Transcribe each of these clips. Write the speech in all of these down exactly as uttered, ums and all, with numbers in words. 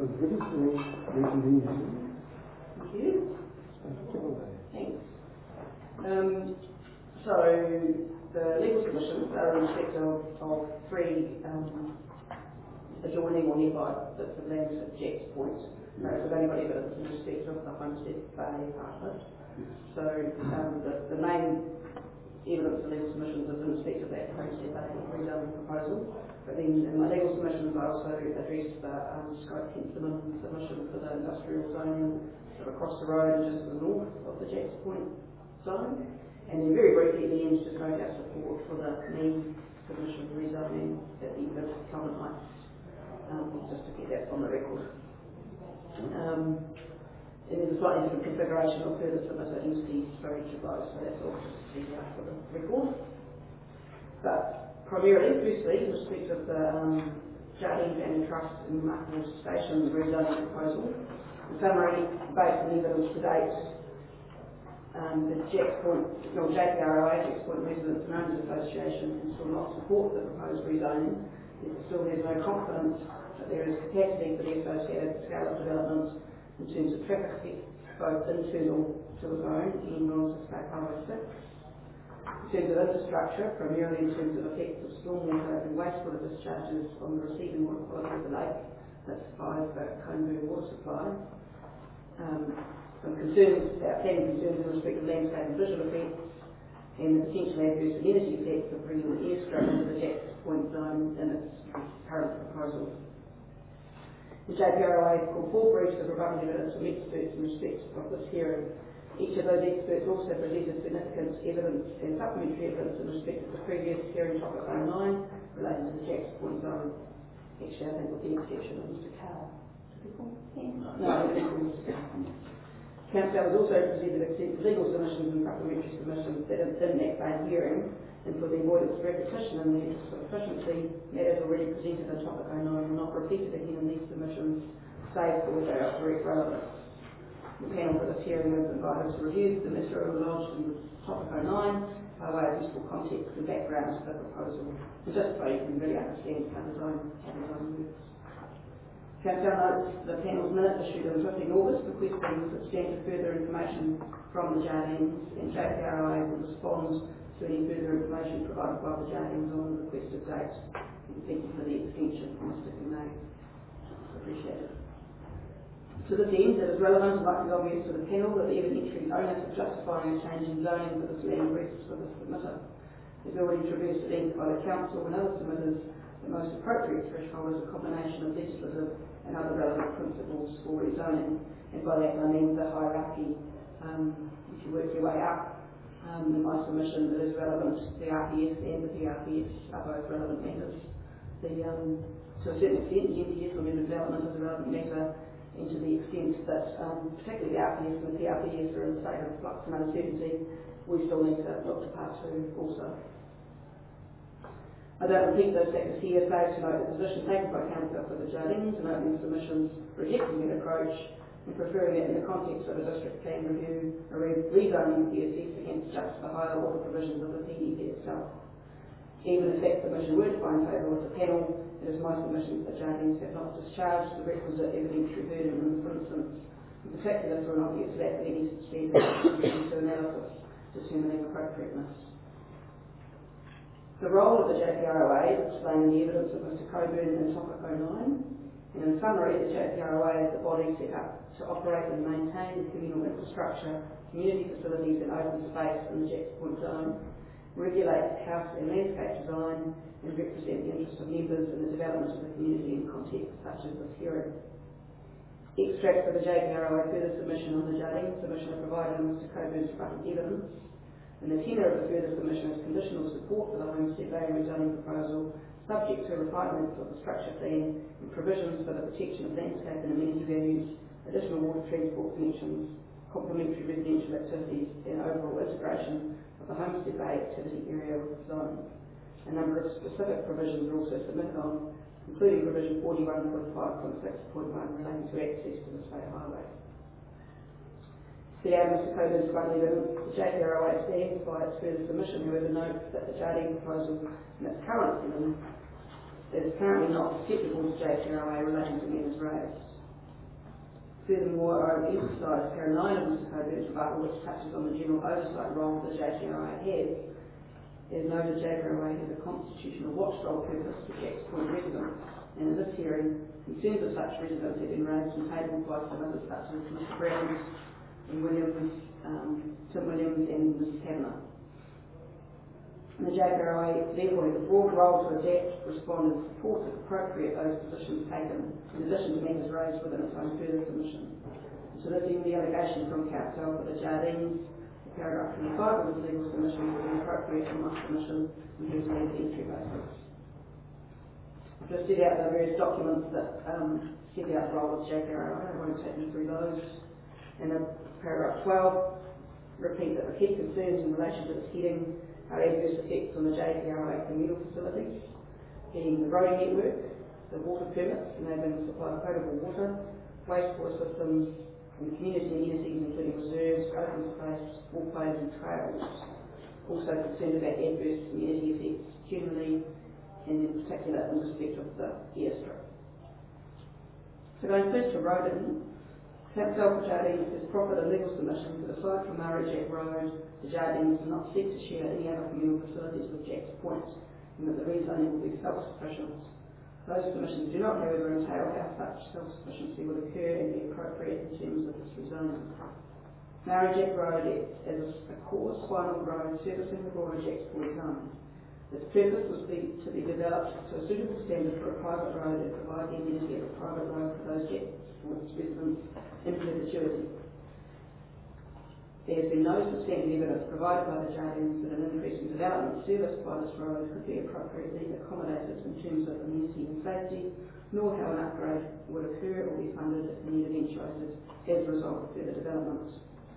ready to reconvene. Thank you. Thanks. Um, so the legal submissions are in respect of, of three um, adjoining or nearby bits of land at Jets Point. No, so there's anybody but it's in respect of the Homestead Bay part of it. So um, the, the main evidence of legal submissions is in respect of that Homestead Bay rezoning proposal. But then in my legal submissions I also addressed the um, Scope Kentman submission for the industrial zoning sort of across the road and just to the north of the Jets Point zone. And then very briefly at the end just note our support for the main submission rezoning at the end of Common Heights, um, just to get that on the record. Um, and there's a slightly different configuration of further submitted entities for each of those, so that's all just to see out for the record. But primarily, firstly, in respect of the um, Jardine Family Trust and Markle Station rezoning proposal, in summary, based on evidence to date, um, the Jets Point, no, J P R O A, Jets Point Residents and Owners Association, can still not support the proposed rezoning. There still there's no confidence that there is capacity for the associated scale of development in terms of traffic effects, both internal to the zone and onto State Highway six. In terms of infrastructure, primarily in terms of effects of stormwater and wastewater discharges on the receiving water quality of the lake that supplies the Coneburn water supply. Um, some concerns, outstanding concerns in respect of landscape and visual effects and the potential adverse amenity effects of bringing the airstrip into the Jets Point zone in its current proposal. The J P R O A called four briefs of rebuttal evidence from experts in respect of this hearing. Each of those experts also presented significant evidence and supplementary evidence in respect of the previous hearing topic oh nine relating to the Jets Point zone. Actually, I think with the exception of Mister Carr. No, Mister Carr. Council has also presented extensive legal submissions and supplementary submissions that in that same hearing, and for the avoidance of repetition and the interest of efficiency, matters already presented in topic oh nine were not repeated again in these submissions, save for where they are of direct relevance. The panel for this hearing has invited to review the material lodged in topic oh nine by way of useful context and background to the proposal, and just so you can really understand how the zone, how the zone works. Council notes the panel's minute issued on fifteenth August requesting substantive further information from the Jardines, and J P R O A will respond to any further information provided by the Jardines on the requested date. And thank you for the extension on sticking May. Appreciate it. To this end, it is relevant and likely obvious to the panel that the evidentiary onus of justifying a change in zoning for this land rests with the submitter. As already traversed at length by the Council and other submitters, the most appropriate threshold is a combination of legislative and other relevant principles for rezoning, and by that I mean the hierarchy. Um, if you work your way up, um, in my submission that is relevant, the R P S and the P R P S are both relevant matters. The, um, to a certain extent, the N P S, limited development, is a relevant matter, and to the extent that um, particularly the R P S and the P R P S are in a state of flux and uncertainty, we still need to look to part two also. I don't repeat those factors here, save to note the position taken by Council for the Jardines and opening submissions, rejecting that approach and preferring it in the context of a district plan review, a re rezoning be assessed against just the higher order provisions of the P D P itself. Even if that submission were to find favour with the panel, it is my submission that Jardines have not discharged the requisite evidentiary burden in this instance, in particular for an obvious lack of any substantive into analysis determining appropriateness. The role of the J P R O A is explained in the evidence of Mister Coburn in topic oh nine, and in summary, the J P R O A is the body set up to operate and maintain communal infrastructure, community facilities and open space in the Jets Point zone, regulate house and landscape design, and represent the interests of members in the development of the community in contexts such as this hearing. Extracts of the J P R O A further submission on the Jardine submission are provided in Mister Coburn's front evidence, and the tenor of the further submission is conditional support for the Homestead Bay rezoning proposal, subject to refinements of the structure plan and provisions for the protection of landscape and amenity values, additional water transport connections, complementary residential activities, and overall integration of the Homestead Bay activity area with the zone. A number of specific provisions are also submitted on, including provision forty-one point five point six point one relating to access to the state highway. Set out in Mister Coburn's front evidence, the J P R O A stands by its further submission, however notes that the Jardine proposal in its current form is currently not acceptable to J P R O A relating to matters raised. Furthermore, I would emphasise paragraph nine of Mister Coburn's rebuttal, which touches on the general oversight role that the J P R I has. As noted, J P R I has a constitutional watchdog purpose for Jack's Point residents, and in this hearing, concerns of such residents have been raised and tabled by some others such as Mister Brown and Williams, um, Tim Williams and Miz Kavanagh. And the J P R I therefore has a broad role to adapt, respond and support if appropriate those positions taken, in addition to matters raised within its own further submission. So this is the allegation from Council for the Jardines, paragraph twenty-five of the legal submission would be appropriate from my submission and here's the entry basis. I've just set out the various documents that um, set out the role of the J P R I. I won't take you through those. In paragraph twelve, repeat that the key concerns in relation to this heading are adverse effects on the J P R I communal facilities, being the road network, the water permits enabling the supply of potable water, wastewater systems, and community amenities including reserves, open space, walkways and trails. Also concerned about adverse community effects generally and in particular in respect of the airstrip. So going first to Roden, Council for Jardines has proffered a legal submission that aside from Murray Jack Road, the Jardines do not seek to share any other communal facilities with Jack's Point, and that the rezoning will be self-sufficient. Those submissions do not, however, entail how such self-sufficiency would occur and be appropriate in terms of this rezoning. Murray Jack Road is a core spinal road servicing the broader Jack's Point zone. Its purpose was be, to be developed to a suitable standard for a private road and provide the amenity of a private road for those Jack's Point residents in perpetuity. There has been no substantive evidence provided by the Jardines that an increase in development serviced by this road could be appropriately accommodated in terms of amenity and safety, nor how an upgrade would occur or be funded if the need eventuated as a result of further development.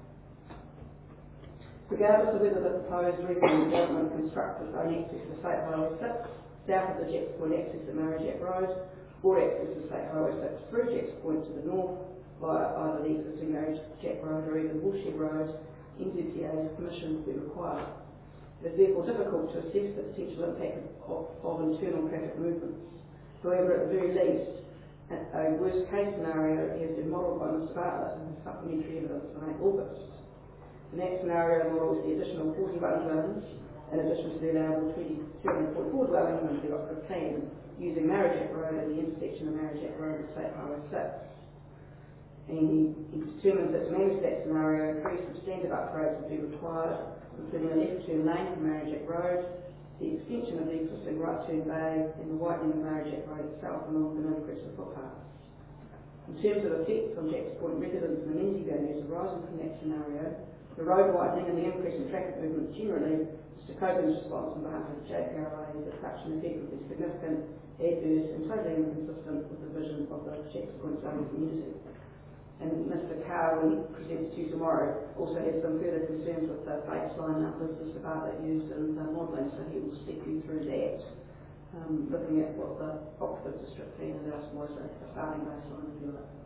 Regardless of whether the proposed regional development constructs its own access to State Highway six, south of the Jack's Point access to Murray Jack Road, or access to State Highway six through Jack's Point to the north, via either the existing Murray Jack Road or even Woolshed Road, N Z T A's permission will be required. It is therefore difficult to assess the potential impact of, of internal traffic movements. However, at the very least, a worst case scenario has been modelled by Mister Bartlett in his supplementary evidence on eight August. And that scenario models the additional forty-one dwellings in addition to the allowable two hundred forty-four dwellings under the operative plan, using Murray Jack Road at the intersection of Murray Jack Road and State Highway six. And he, he determines that to manage that scenario, three substantive upgrades would be required, including a left turn lane from Murray Jack Road, the extension of the existing right turn bay, and the widening of Murray Jack Road itself along with an increase of footpaths. In terms of effects on Jack's Point residents and amenity values arising from that scenario, the road widening and the increase in traffic movement generally, Mister Coburn's response on behalf of the J P R I is that such an effect would be significant, adverse, and totally inconsistent with the vision of the Jack's Point zoning community. And Mister Carr, when he presents to you tomorrow, also has some further concerns with the baseline numbers Mister Bartlett used in the modelling, so he will step you through that, um, looking at what the Oxford District Plan allows for as a, a starting baseline, if you like.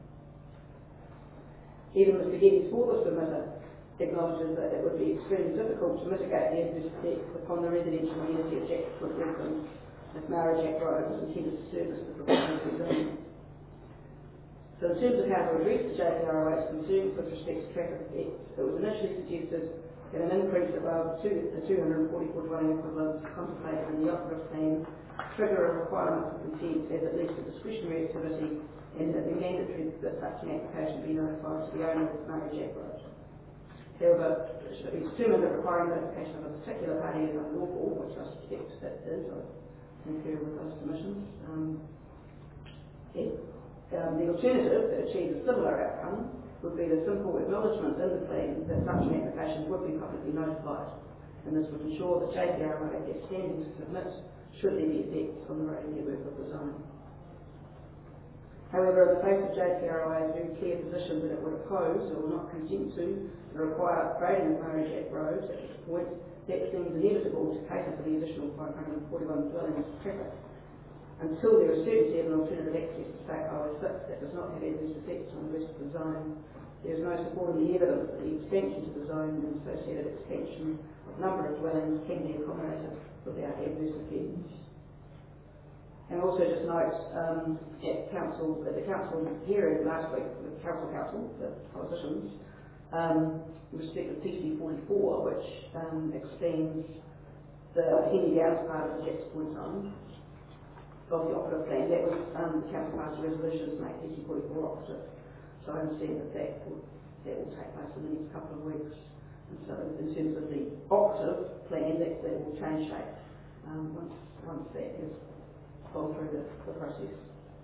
Even Mister Geddes, for the submitter, acknowledges that it would be extremely difficult to mitigate the adverse effects upon the residential amenity of Jack's Point residents if Murray Jack Road was intended to service the proposed rezoning. So in terms of how to address the J P R I's concerns with respect to traffic effects, it was initially suggested that an increase above two, the two hundred forty-four dwelling equivalents contemplated in the operative plan trigger a requirement for consent as at least a discretionary activity, and that it be mandatory that such an application be notified to the owner of Murray Jack Road. However, it should be determined that requiring notification of a particular party is unlawful, which I suspect that is. I concur with those submissions. Um, it, Um, the alternative that achieves a similar outcome would be the simple acknowledgement in the plan that such an application would be publicly notified, and this would ensure that J P R I gets standing to submit should there be effects on the road network of the zone. However, in the face of J P R I's very clear position that it would oppose or not consent to the required upgrading of Murray Jack Road at this point, that seems inevitable to cater for the additional five hundred forty-one dwellings of traffic. Until there is certainty of an alternative access to State Highway six that does not have adverse effects on the rest of the zone, there is no support in the evidence that the expansion to the zone and associated expansion of number of dwellings can be accommodated without adverse effects. And also just note um, at council, at the council hearing last week, the council council, the politicians, um, in respect of P C forty-four, which um, extends the Hendy Downs part of the Jackson Point zone of the operative plan. That was um, the council passed a resolution to make P C forty-four operative. So I understand that that will, that will take place in the next couple of weeks. And so in terms of the operative plan, that, that will change shape um, once, once that is gone through the, the process.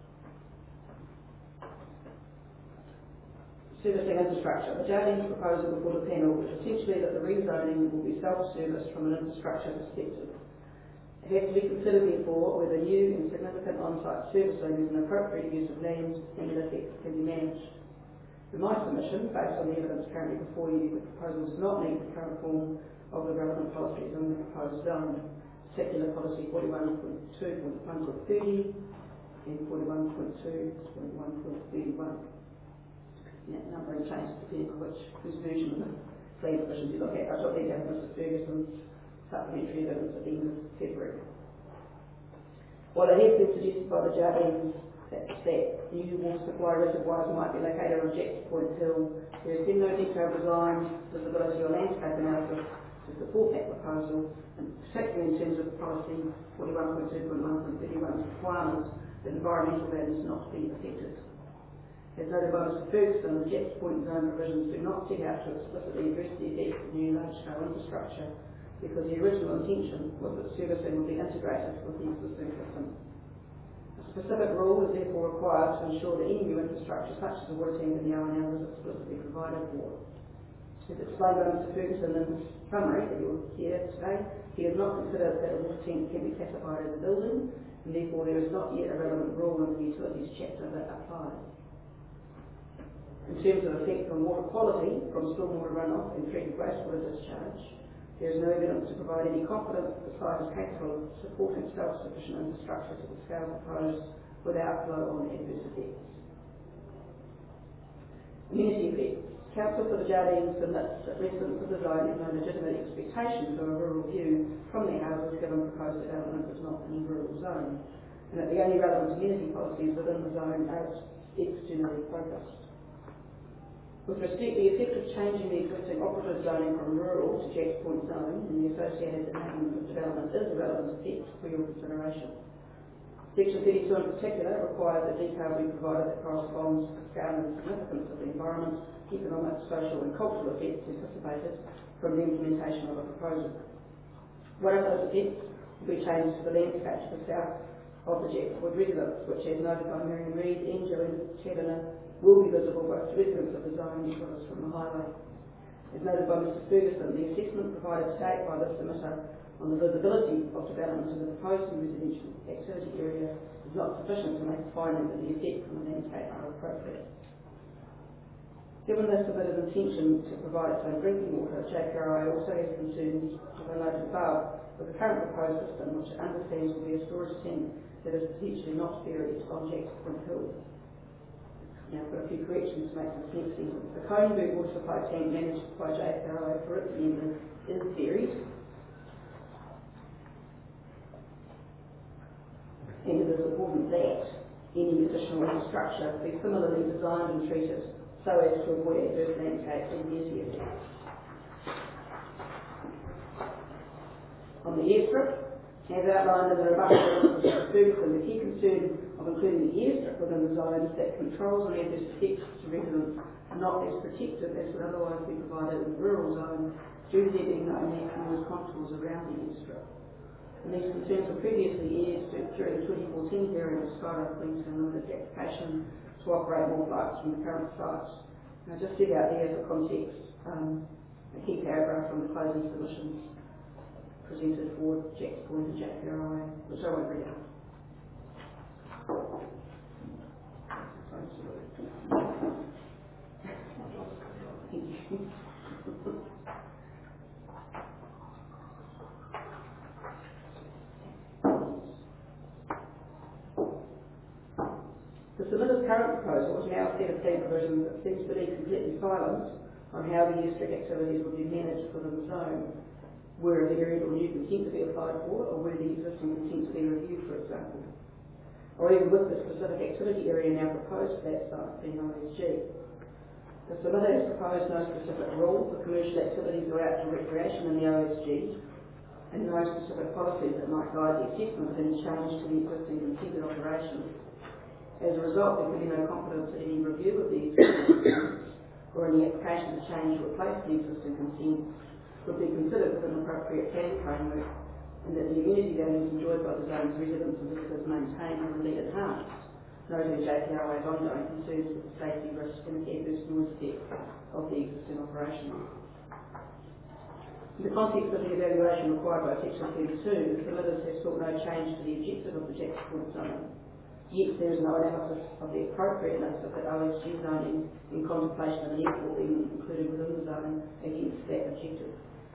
Servicing infrastructure. The Jardine's proposal before the panel is essentially that the rezoning will be self-serviced from an infrastructure perspective. It has to be considered therefore whether new and significant on-site servicing is an appropriate use of land and if it can be managed. In my submission, based on the evidence currently before you, the proposal does not meet the current form of the relevant policies in the proposed zone. Particular policy forty-one point two point one point thirty and forty-one point two point one point thirty-one. That numbering changes depending on which whose version of the plan provisions you look at. I took that down Mister Ferguson's supplementary evidence at the end of February. While it has been suggested by the Jardines that, that new water supply reservoirs might be located on Jackson Point Hill, there has been no detailed design, visibility or landscape analysis to support that proposal, and particularly in terms of policy forty-one point two point one point thirty-one's requirement that environmental values not be affected. As noted by Mister Ferguson, the Jackson Point zone provisions do not set out to explicitly address the effects of new large-scale infrastructure because the original intention was that servicing would be integrated with the existing system. A specific rule is therefore required to ensure that any new infrastructure such as the water tank in the Arwanell is explicitly provided for. As explained by Mister Ferguson in his summary that you'll hear today, he has not considered that a water tank can be classified as a building, and therefore there is not yet a relevant rule in the utilities chapter that applies. In terms of effect on water quality from stormwater runoff and treated wastewater discharge, there is no evidence to provide any confidence that the site is capable of supporting self-sufficient infrastructure to the scale proposed without flow on adverse effects. Community effects. Council for the Jardines submits that residents of the zone have no legitimate expectation for a rural view from their houses given proposed development is not in a rural zone, and that the only relevant amenity policies within the zone are externally focused. With respect to the effect of changing the existing operative zoning from rural to Jackson Point zone and the associated enablement of development is a relevant effect for your consideration. Section thirty-two in particular requires that detail be provided that corresponds to the scale and significance of the environment, economic, social and cultural effects anticipated from the implementation of a proposal. One of those effects will be changes to the landscape to the south of the Jackson Point residence, which, as noted by Miriam Reid and Joanne Taverner, will be visible both to residents of the zone as well as from the highway. As noted by Mister Ferguson, the assessment provided to date by the submitter on the visibility of development in the proposed residential activity area is not sufficient to make a finding that the effects on the landscape are appropriate. Given the submitter's intention to provide its own drinking water, J P R I also has concerns, as I noted above, with the current proposed system, which it understands will be a storage tank that is potentially not buried on Jackson Point Hill. Now I've got a few corrections to make this next sentence. The Coneberg water supply tank managed by J P R I for its members is buried, and it is important that any additional infrastructure be similarly designed and treated so as to avoid adverse landscape and beauty effects. On the airstrip, as outlined in the rebuttal of Mister Ferguson, the key concern of including the airstrip within the zone is that controls on adverse effects to residents are not as protective as would otherwise be provided in the rural zone due to there being no natural noise contours around the airstrip. And these concerns were previously aired during the twenty fourteen hearing of Skyrock Queensland Limited's application to operate more flights from the current site. And I just set out there for context um, a key paragraph from the closing submissions presented for Jackson Point and J P R I, which I won't read out. The submitter's current proposal is now a set of plan provisions that seems to be completely silent on how the airstrip activities would be managed within the zone. Were a varied or new consent to be applied for, or were the existing consent to be reviewed, for example? or even with the specific activity area now proposed for that site being O S G. The submitter has proposed no specific rule for commercial activities or outdoor recreation in the O S G, and no specific policies that might guide the assessment of any change to the existing consented operations. As a result, there can be no confidence that any review of the existing consents or any application to change or replace the existing consents would be considered within the appropriate planning framework, and that the immunity values enjoyed by the zone's residents and visitors maintained or indeed enhanced, noting J P R O's ongoing concerns with the safety risk and adverse noise effects of the existing operation. In the context of the evaluation required by Section thirty-two, the submitters have sought no change to the objective of the Jackson Point zone. Yet there is no analysis of the appropriateness of the O S G zoning in contemplation of an airport being included within the zone against that objective.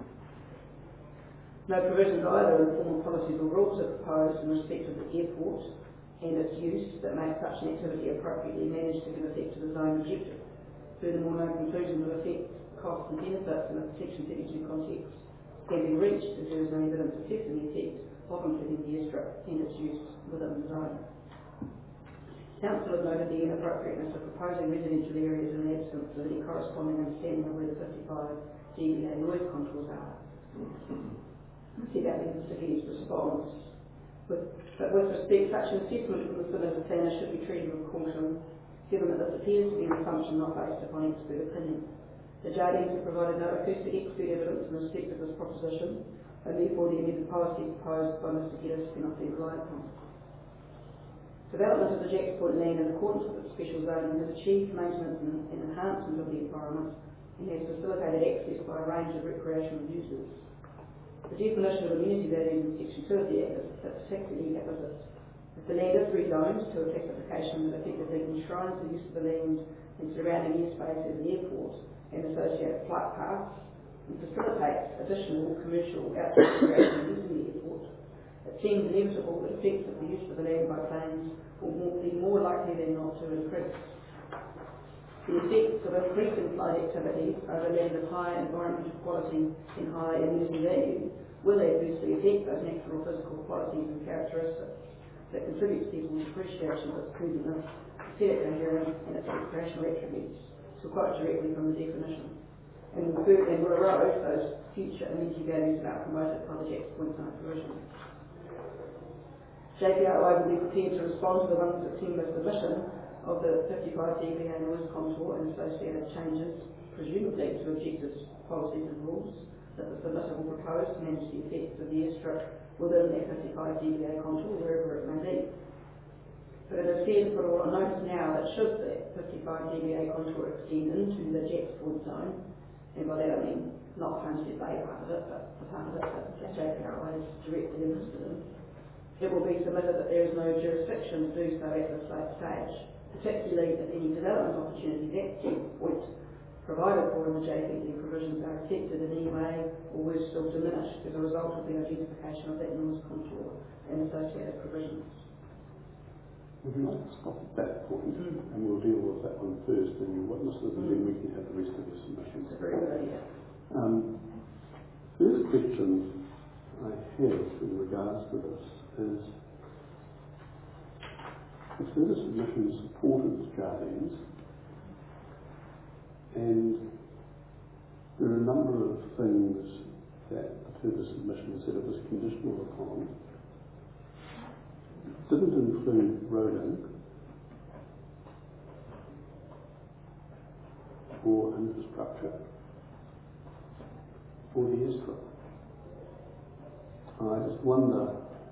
No provisions either in formal policies or rules are proposed in respect of the airport and its use that make such an activity appropriately managed to give effect to the zone objective. Furthermore, no conclusion of effects, costs and benefits in a Section thirty-two context can be reached as there is no evidence assessing the effect of including the airstrip and its use within the zone. Council have noted the inappropriateness of proposing residential areas in the absence of any corresponding understanding of where the fifty-five D B A noise contours are. I see that in Mister Gee's response. With, but with respect, such an assessment from the submitted planner should be treated with caution, given that this appears to be an assumption not based upon expert opinion. The Jardines have provided no acoustic expert evidence in respect of this proposition, and therefore the amended policy proposed by Mister Geddes cannot be relied upon. Development of the Jackson Point land in accordance with its special zoning has achieved maintenance and, and enhancement of the environment and has facilitated access by a range of recreational users. The definition of amenity values in Section two of the Act is particularly apposite. If the land is rezoned to a classification that effectively enshrines the use of the land and surrounding airspace as an airport and associated flight paths, and facilitates additional commercial outdoor recreation using the airport, it seems inevitable that effects of the use of the land by planes will more, be more likely than not to increase. The effects of increasing flight activities over land of high environmental quality and high amenity value will adversely affect those natural physical qualities and characteristics that contribute to people's appreciation of its presentness, aesthetic coherence and its recreational attributes. So quote directly from the definition. And will, and will erode those future amenity values that are promoted by the Jackson Point zone provision. J P R O will be prepared to respond to the one September submission of the fifty-five D B A noise contour and associated changes, presumably to objectives, policies and rules, that the submitter will propose to manage the effects of the airstrip within that fifty-five D B A contour, wherever it may be. But it is fair to put all on notice now that should the fifty-five D B A contour extend into the Jackson Point zone, and by that I mean not Homestead Bay part of it, but the part of it that J P R O is directly interested in, it will be submitted that there is no jurisdiction to do so at this late stage, particularly if any development opportunities at Jackson Point provided for in the J P D provisions are affected in any way or worse still diminished as a result of the identification of that noise contour and associated provisions. Would you like to stop at that point, mm. and we'll deal with that one first and your witnesses, and then we can have the rest of your submissions. It's a very good idea. Um, first question I have in regards to this is, the further submission supported Jardines, and there are a number of things that the further submission said it was conditional upon. It didn't include roading or infrastructure or the airstrip. I just wonder,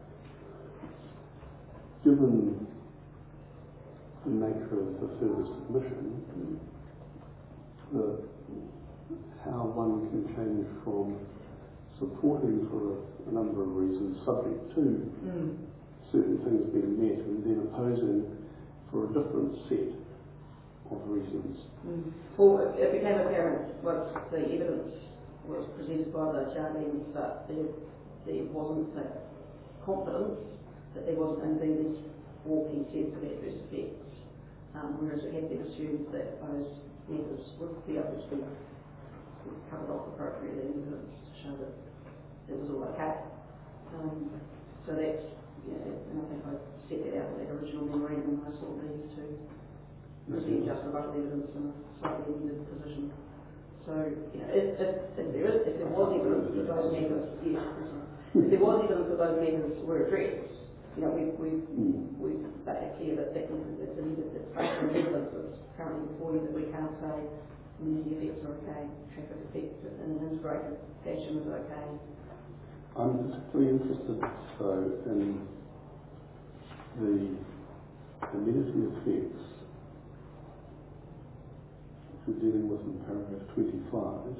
given the nature of the further submission, the, how one can change from supporting for a, a number of reasons, subject to Mm. certain things being met, and then opposing for a different set of reasons. Mm. Well, it became apparent once the evidence was presented by the Jardines that there, there wasn't the confidence that there wasn't indeed walking sense of adverse effects, um, whereas it had been assumed that those measures would be able to be covered off appropriately in evidence to show that it was all okay. Um, so that's, yeah, and I think I set that out in that original memorandum when I saw these to present just rebuttal evidence in a slightly amended position. So, you know, if, if, if there is, if there was evidence that those matters, yes, if there was evidence that those matters were addressed, you know, we we we made it clear that that it's an evidence based on evidence that's currently before you that we can't say community effects are okay, traffic effects in an integrated fashion is okay. I'm particularly interested, though, in the community effects we're dealing with in paragraph twenty-five.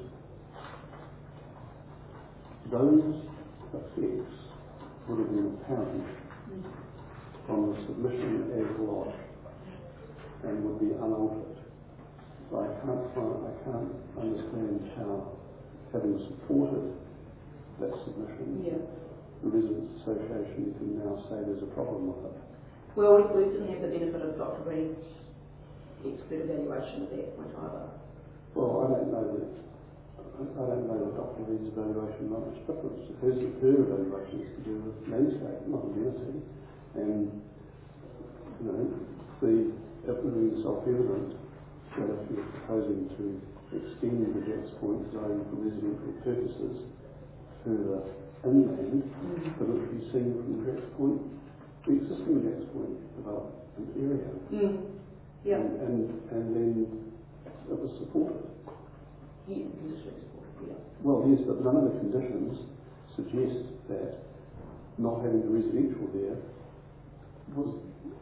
Those effects would have been apparent from the submission as lodged and would be unaltered. So I can't find, I can't understand how, having supported that submission, Yeah. the Residents Association can now say there's a problem with it. Well, we, we didn't have the benefit of Doctor Reid's expert evaluation at that point either. Well, I don't know that. I don't know that Doctor Reid's evaluation not much difference. Hers, her evaluation is to do with landscape, not amenity. And, you know, the, it would be self-evident that if you're proposing to extend the Jacks Point zone for residential purposes further inland, mm. that it would be seen from Jacks Point, the existing Jacks Point development area. Mm. Yeah. And, and, and then it was supported. Yeah, conditionally supported, yeah. Well, yes, but none of the conditions suggest that not having the residential there was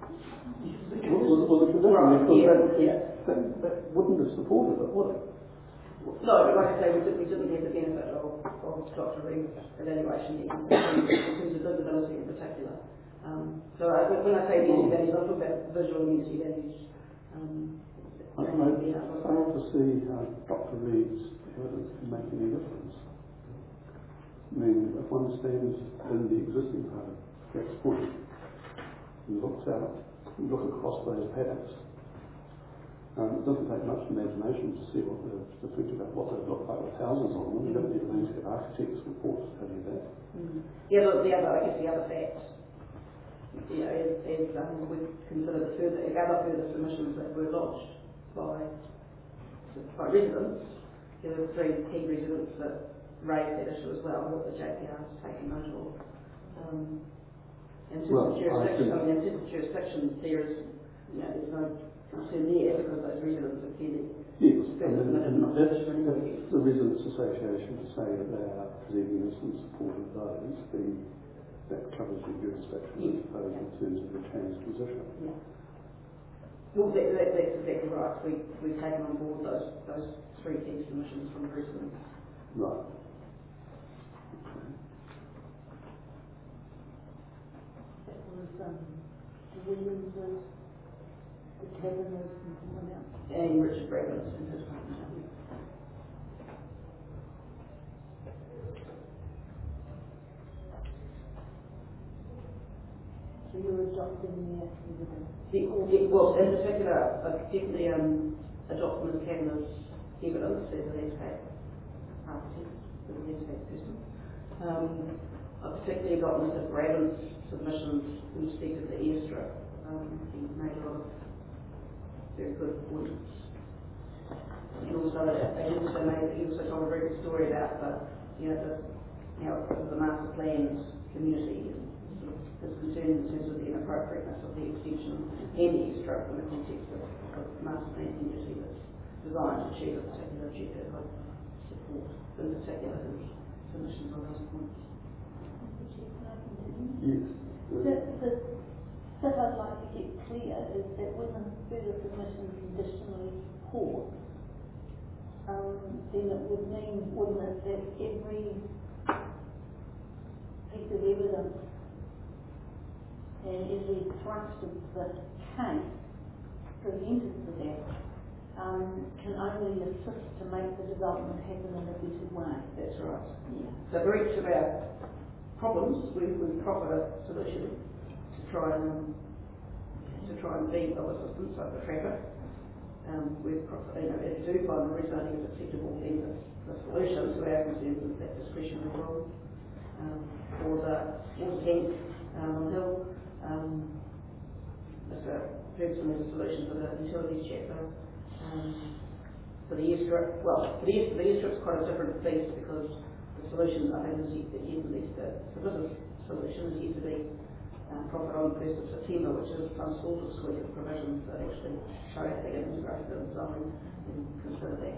was, was, was a condition. Right, because yeah, that, yeah. That, that wouldn't have supported it, would it? No, but like I say, we, did, we didn't have the benefit of, of Doctor Reid's evaluation yet, in terms of visibility in particular. Um, so I, when I say amenity values, I'm talking about visual amenity values. Um, I, I fail to see how Doctor Reid's evidence can make any difference. I mean, if one stands in the existing part of Jacks Point and looks out, and look across those paddocks, um, it doesn't take much imagination to see what the, to think about what they look like with houses on them. You don't need landscape architects' reports to tell you that. Mm-hmm. The other, the other, I guess, the other fact, you know, is, is um, we consider the further, the other further submissions that were lodged by by residents. There were three key residents that raised that issue as well, that the J P R has taken note of. Um, in terms well, of jurisdiction, I, I mean, in terms of jurisdiction, there is, you know, there's no concern there because those residents are clearly yes, further submitted not position anyway. the Residents Association to say that they are presenting this in support of those, then that covers your jurisdiction, yes. I suppose, in terms of the changed position. Yeah. Well, that, that, that's exactly right. We, we've taken on board those those three key submissions from the residents. Right. That was um, the Williamses, the Taverners, and someone else. And Richard Bradford in his partner. So you're adopting their evidence? The, the, well, in particular, uh, definitely um, adopting the Cabinet evidence as a landscape architect, as a landscape person. Um, I particularly got Mister Braden's submissions in respect of the airstrip. Um, he made a lot of very good points. And also, he also made, he also told a very good story about the, you know, the, how the master planned community and sort of his concern in terms of the inappropriateness of the extension and the airstrip in the context of, of master planned community that's designed to achieve a particular objective. I support, in particular, his submissions on those points. Yes. The, the bit I'd like to get clear is that when a further submission conditionally supports, um, then it would mean, wouldn't it, that every piece of evidence and every thrust of the case presented to that um, can only assist to make the development happen in a better way. That's right. Yeah. So for each of our problems, we we proffer a solution to try and um, to try and be of assistance over traffic. Um, we proffer, you know, if you do find the rezoning is acceptable, then the, the solution to our concerns is that discretionary rule. Um, for the water tank um, on the hill, um, Ferguson as a solution for the utilities chapter. Um, for the airstrip, well, for the, air, the airstrip's quite a different beast because the solution, I think, is yet, yet at least the, the business solution is yet to be uh, profit on the first of September, which is some sort of suite of provisions that actually show how they get integrated in the zone and consider that.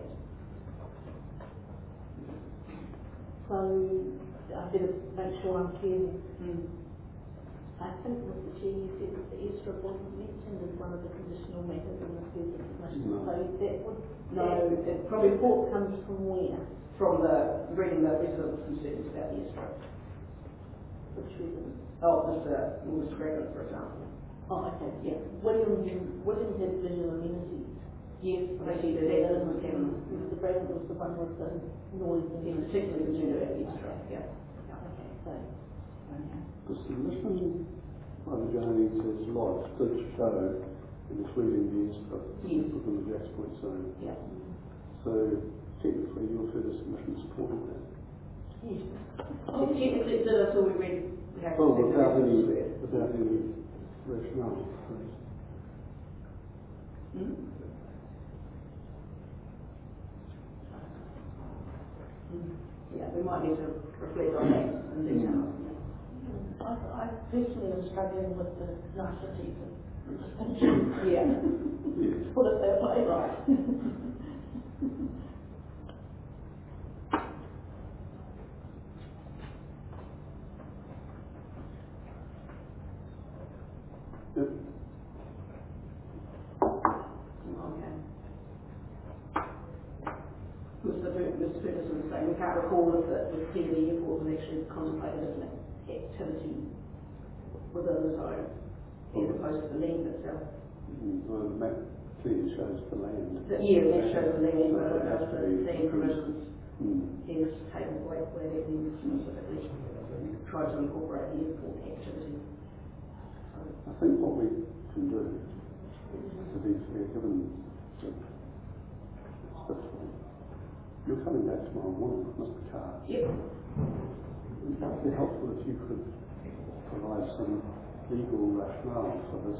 So, I better make sure I'm clear. Mm. I think, Mister Chair, you said that the airstrip wasn't mentioned as one of the conditional matters in the Ferguson Commission. No. So that would, No, that it probably report comes from where? from the reading the residents' concerns about the airstrip. Which reason? Oh, Mister well, Mister Graham, for example. Oh, okay. Yeah. William, William had visual amenities. Yes, I think he did. Yeah, That was him. Mister Brown was the one with the noise and He was particularly concerned about the airstrip. Yeah. Yeah. okay, so okay. The submission by the Journeys is lodged did show including the airstrip Yes. within the Jacks Point zone. Yeah. So technically your further submission supported that. Yes. Oh, technically it did until we read we have to Well, see the without any, reasons. without any rationale. Hmm? Yeah, we might need to reflect on that in detail. I, I personally am struggling with the niceties of Yeah. Yes. put it that way. Right. Yep. Okay. Mister Fer- Mister Ferguson was saying we can't recall if the, if the airport was actually contemplated as an activity within the zone as opposed to the land itself. Mm, Well, the map clearly shows the land. The, yeah, that shows the land, So but it has it to does be the land provisions Mm. is taken away where that means specifically try to incorporate the airport activity. So, I think what we can do, to be fair, given that it's difficult, you're coming back tomorrow morning, Mister Carr. yep. It would be helpful if you could provide some legal rationale for this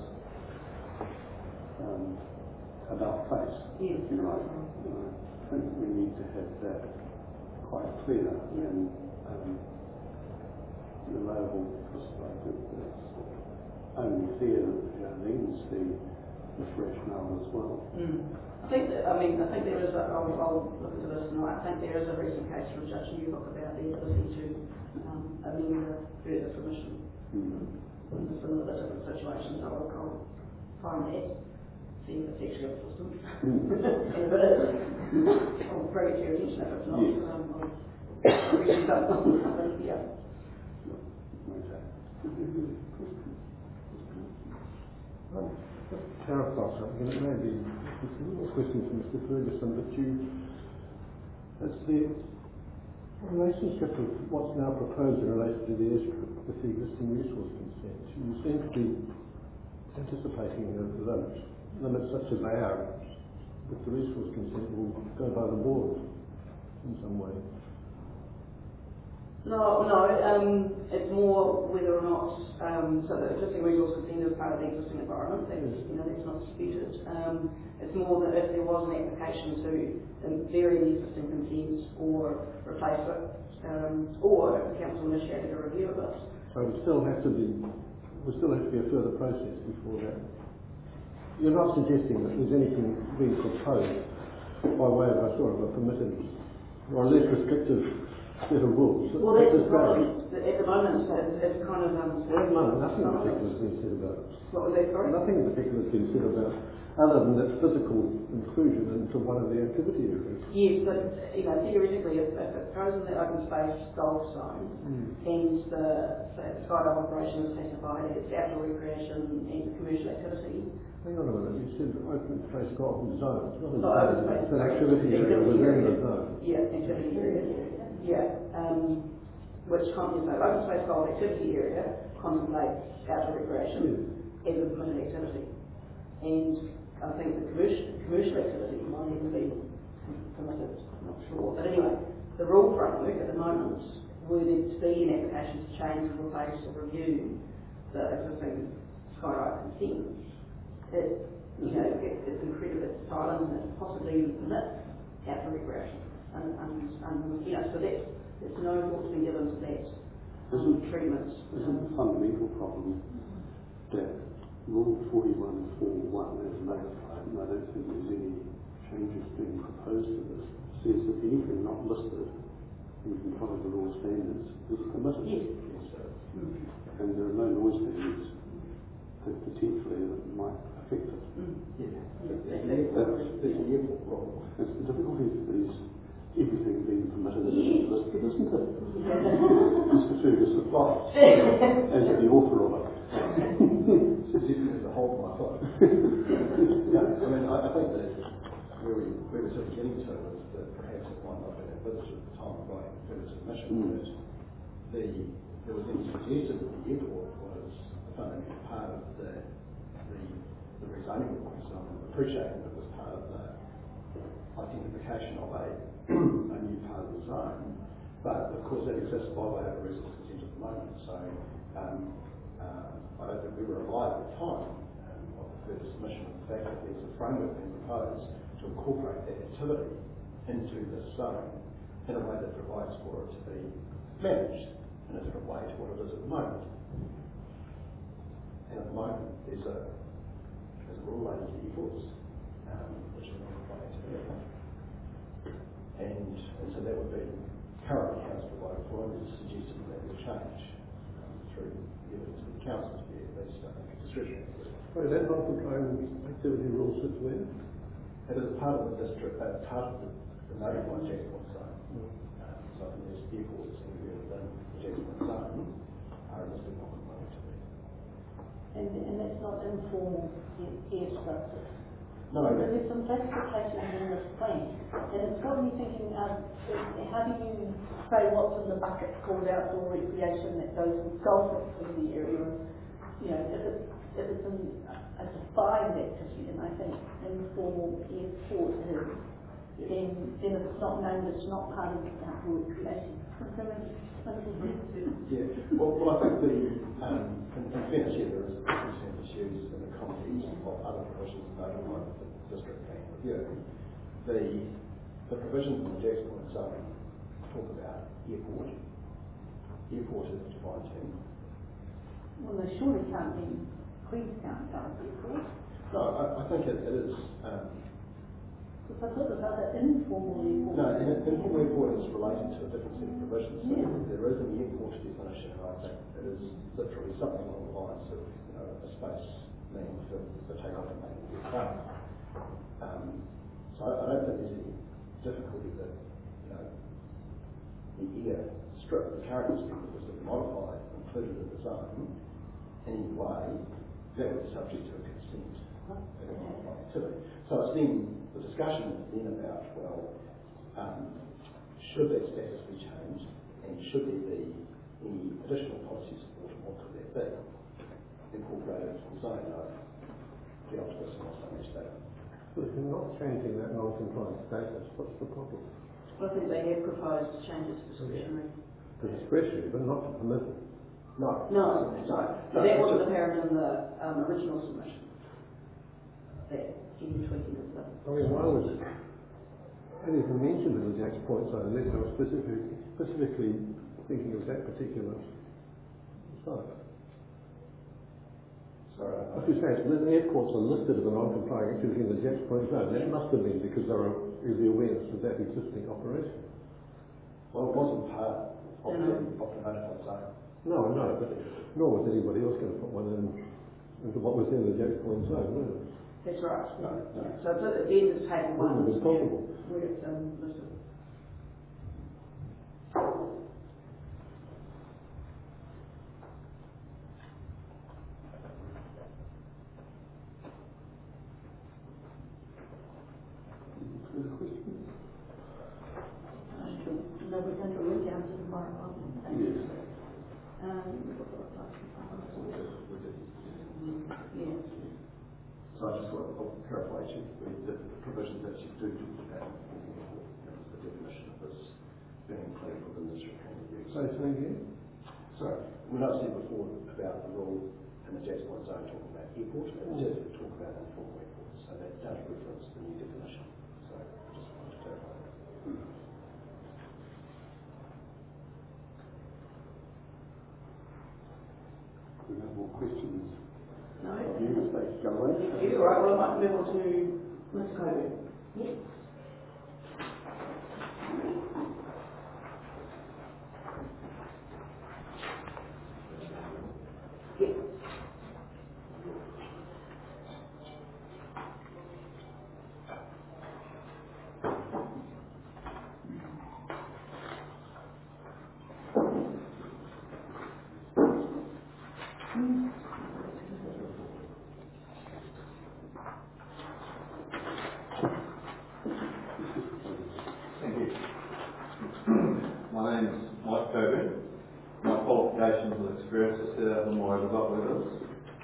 um, about face, Yes. if you like. Uh, I think we need to have that quite clear and um, reliable, because I think it's only fair that the Jardines see this rationale as well. Mm. I think that, I mean, I think there is a, I'll, I'll look into this tonight, I think there is a recent case from Judge Newhook about the ability to um, amend the further submission Mm. in a similar but different situation, so I'll, I'll find that, see if it's actually a system. Mm. And if it is, I'll bring it to your attention if it's not. Yes. Um, I'll read it up on something, yeah. Okay. Um, just to clarify something, and it may be a question for Mister Ferguson, but you, it's the relationship of what's now proposed in relation to the airstrip with the existing resource consent. You seem to be anticipating the limits, limits such as they are, with the resource consent will go by the board in some way. No, no, um, it's more whether or not, um, so the existing resource consent is part of the existing environment, that's, you know, that's not disputed. Um, it's more that if there was an application to um, vary the existing consent or replace it, um, or if the council initiated a review of it. So it still have to be, will still have to be a further process before that. You're not suggesting that there's anything being proposed by way of a sort of a permitted or a less restrictive set of rules. Well, that's the At this problem. stage. At the moment, it's, it's kind of, um, At the moment, nothing in particular has been said about it. what was that, sorry? Nothing in particular has been said about other than its physical inclusion into one of the activity areas. Yes, but, you know, theoretically, if, if it goes in the open space golf zone, Mm. and the, say, the skydive operation is classified as outdoor recreation and commercial activity, Hang on a minute, you said open space golf zone. It's not a No, zone, open space. it's an activity area Activity within area. the zone. yeah, activity area, yeah, um, which contemplates, so open space golf activity area contemplates outdoor recreation as a permitted activity. And I think the commercial, commercial activity might even be permitted, I'm not sure. But anyway, the rule framework at the moment, were there to be an application to change or replace or review the existing skydive consent, it, you know, it, it's incredible, it's silent, and it possibly permits outdoor recreation. And, and, and, you know, so that's, there's no thought to be given to that um, treatment. Isn't the fundamental problem that Rule forty-one four one as notified, and I don't think there's any changes being proposed to this, says that anything not listed in compliance with all standards is permitted. Yes. Mm. And there are no noise standards that potentially that might affect it. Mm. Yeah. Yeah. That's the airport problem. It's the difficulty is everything being permitted is listed, isn't it? Mister Ferguson, as the author of it. Suggesting as a whole my thought. No, I mean, I, I think that where we where we're sort of getting to is that perhaps it might not have been envisaged at the time of writing the further submission Mm. that the there was any suggestion that the airport was a fundamental part of the the, the rezoning reform. So I'm appreciating that it was part of the identification of a a new part of the zone, but of course that exists by way of a resource consent at the moment. So um, uh, I don't think we were alive at the time um, of the further submission of the fact that there's a framework being proposed to incorporate that activity into this zone in a way that provides for it to be managed in a different way to what it is at the moment. And at the moment there's a there's a rule relating to airports, um, which is not quite activity. And, and so that would be currently Council provided for, and it's suggested that that will change um, through the evidence of the Council to be at least, I think, discretionary. Wait, that non-compliant activity rule sits where? It is part of the district, uh, part of the, the notified checkpoint zone. Mm. Um, so I think there's airports anywhere within the checkpoint zone are listed non-compliant activity. And, and that's not informal airstrip. No, So there's some classifications in this plan, and it's got me thinking, um, how do you say what's in the bucket called outdoor recreation that goes with golf in the area? You know, if it's, if it's in a defined activity, and I think informal airport is, then, then it's not named, it's not part of the outdoor recreation. Yeah, well, well I think the, um, in, in fairness, yeah, there is consent issues in the context of other provisions notified of the district plan review. The, the provisions in the Jackson Point zone talk about airport. Airport is a defined term. Well, they surely can't be Queenstown, can't be airport. No, I, I think it, it is, um, Because I thought there's other informal airports. no, in, informal airport is related to a different set of provisions. So Yeah. there is an airport definition, and I think it is literally something along the lines of, you know, a space meant for, for takeoff and landing of aircraft. Um, so I, I don't think there's any difficulty that, you know, the air strip, the current strip that was modified, included in the zone, in any way, that would be subject to a consent and a modified activity. So it's then, the discussion is then about, well, um, should that status be changed, and should there be any additional policy support, and what could that be, incorporated into the zone? No, the optimist must understand. But if you're not changing that non-compliant status, what's the problem? I think they have proposed changes to discretionary. To discretionary, but not to permitted. No. No, no, but that wasn't apparent in the um, original submission. That any tweaking of the. I mean, why was it only even mentioned in the Jack's Point zone unless they were specifically, specifically thinking of that particular site? Sorry. If you say it's, the airports are listed as a non-compliant activity in the Jack's Point zone, that must have been because there are, is the awareness of that existing operation. Well, it wasn't part of No. the, of the notified zone. No, no, but nor was anybody else going to put one in into what was in the Jack's Point zone, were they? That's right. No, no. So it's at the end of table one. Wouldn't have been possible. Where it's um, listed. Further questions? No, we're going to read down to tomorrow, aren't we? Yes. Um, yeah. So I just want to clarify to you that the provisions that you do talk about the definition of this being included within this plan review. Say something again? So, when I said before about the rule in the Jack's Point zone talking about airport, and it does talk about that does reference the new definition. So I just wanted to clarify that. Do we have more questions? No? Of you, Mister Galloway? Thank you. All right, well, I might move on to Mister Coburn. Yes. Yes. Thank you. My name is Mike Coburn. My qualifications and experience are set out in my development evidence.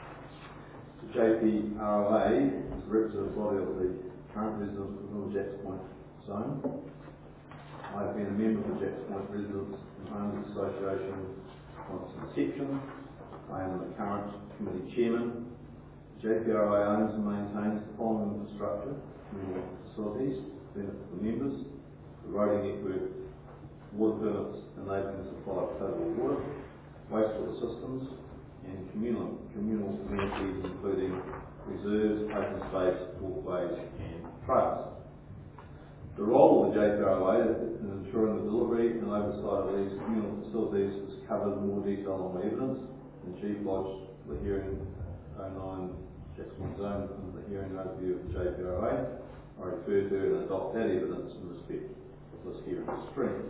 The J P R O A is the representative body of the current residents within the Jacks Point zone. I have been a member of the Jacks Point Residents and Homes Association from its inception. I am the current committee chairman. The J P R O A owns and maintains the following infrastructure, communal facilities, benefit the members, the roading network, water permits enabling the supply of potable water, wastewater systems, and communal, communal amenities including reserves, open space, walkways and trails. The role of the J P R O A in ensuring the delivery and oversight of these communal facilities is covered in more detail on the evidence, and Chief lodged the hearing oh nine Jacks Point Zone and the hearing overview of the J P R O A. I refer to and adopt that evidence in respect of this hearing stream.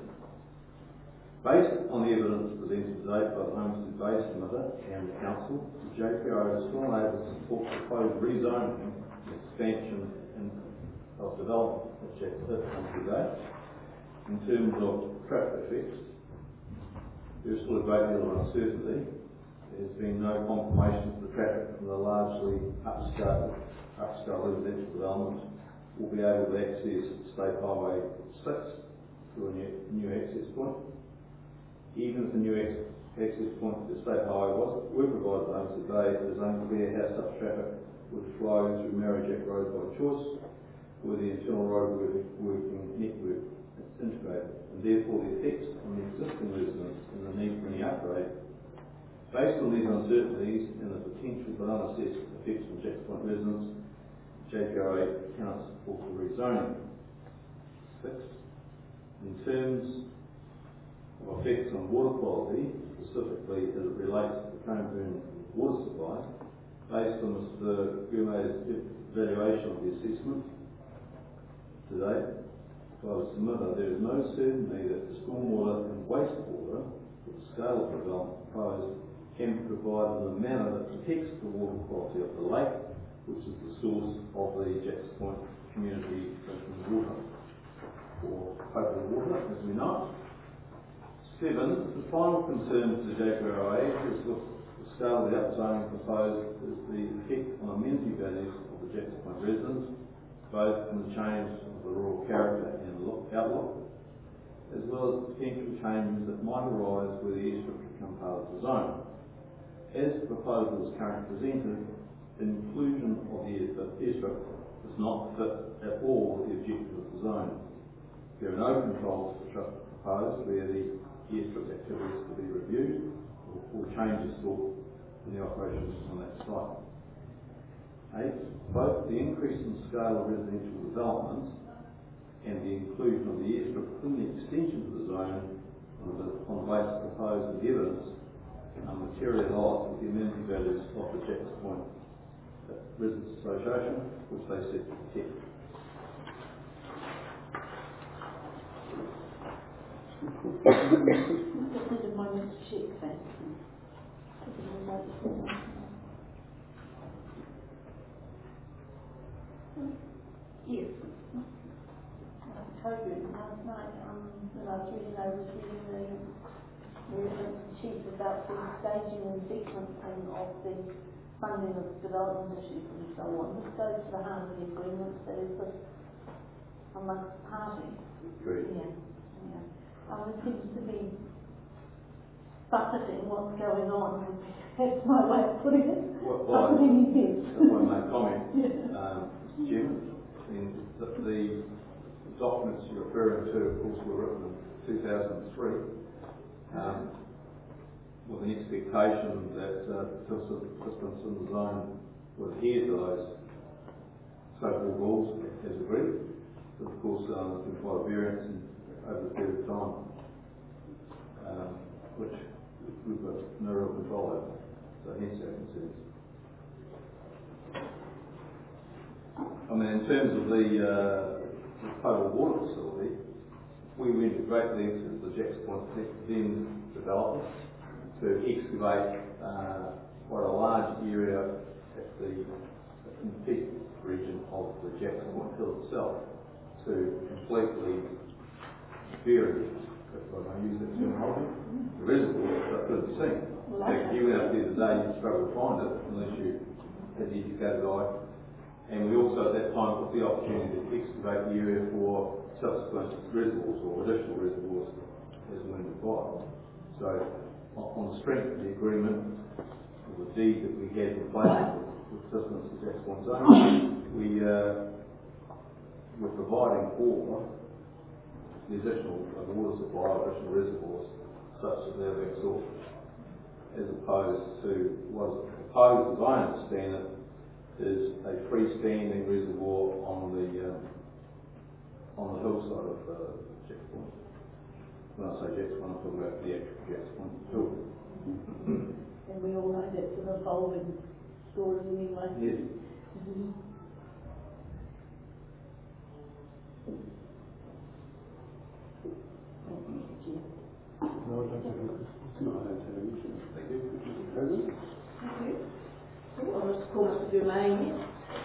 Based on the evidence presented today by the Homestead Base Committee and the Council, the J P R O A is strongly able to support proposed rezoning and expansion and of development at Homestead Bay. In terms of traffic effects, there's still a great deal of uncertainty. There's been no confirmation that the traffic from the largely upscale, upscale residential development will be able to access State Highway six through a new, new access point. Even if the new ex access point to the State Highway was, were provided to Homestead Bay, it is unclear how such traffic would flow through Marrijack Road by choice, where the internal road working network is integrated, and therefore the effects on the existing residents and the need for any upgrade. Based on these uncertainties and the potential but unassessed effects on Jacks Point residents, J P R O A cannot support the rezoning. Six, in terms of effects on water quality, specifically as it relates to the Coburn water supply, based on Mister Gourmet's evaluation of the assessment today by the submitter, there is no certainty that the stormwater and wastewater, with the scale of development proposed, can be provided in a manner that protects the water quality of the lake, which is the source of the Jacks Point community drinking water, or potable water, as we know. Seven, the final concern to the J P R O A is with the scale of the upzoning proposed is the effect on amenity values of the Jacks Point residents, both in the change of the rural character and outlook, as well as potential changes that might arise where the airstrip become part of the zone. As the proposal is currently presented, the inclusion of the airstrip does not fit at all with the objective of the zone. There are no controls proposed where the airstrip activities to be reviewed or, or changes sought in the operations on that site. Eight, both the increase in scale of residential development and the inclusion of the airstrip within the extension to the zone on the, on the basis proposed in the evidence are materially at odds with the amenity values of the Jacks Point Residents Association, which they seek to protect. Just need a moment to check that. Yes. Coburn last night, um, when I was reading, I was reading the, the reference sheet about the staging and sequencing of the funding of development issues and so on. This goes to the heart of the agreement that is this amongst the parties. Great. Yeah. Yeah. Um, it seems to be buffeting what's going on. That's my way of putting it. Well, well, buffeting events. If I may comment, Yeah. um, Mister Chairman, documents you're referring to, of course, were written in two thousand three, um, with an expectation that uh, participants in the zone would adhere to those so-called rules as agreed. But of course, um, there's been quite a variance in, over the period of time, um, which we've got no real control over. So hence our concerns. I mean, in terms of the, uh, the potable water facility, we went to great lengths as the Jacks Point then development to excavate uh, quite a large area at the, in the peak region of the Jacks Point Hill itself to completely bury, if I may use that terminology, the reservoir that couldn't be seen. In fact, if you went out there today, you'd struggle to find it unless you had the educated eye. And we also at that time took the opportunity to excavate the area for subsequent reservoirs or additional reservoirs as and when required. So on the strength of the agreement, or the deed that we had in place with participants of Jacks Point Zone, we uh, were providing for the additional water supply, additional reservoirs, such as they're being sought, as opposed to what is proposed, as I understand it, is a freestanding reservoir on the um, on the hillside of uh, Jacks Point. When I say Jacks Point, I'm talking about the actual Jacks Point hill. And we all know that's an evolving story anyway. Yes. Mm-hmm. No, I don't have any. No, I don't have any issues. Thank you. Mister President? Thank you. Cool. I'll just call Mister Germain next.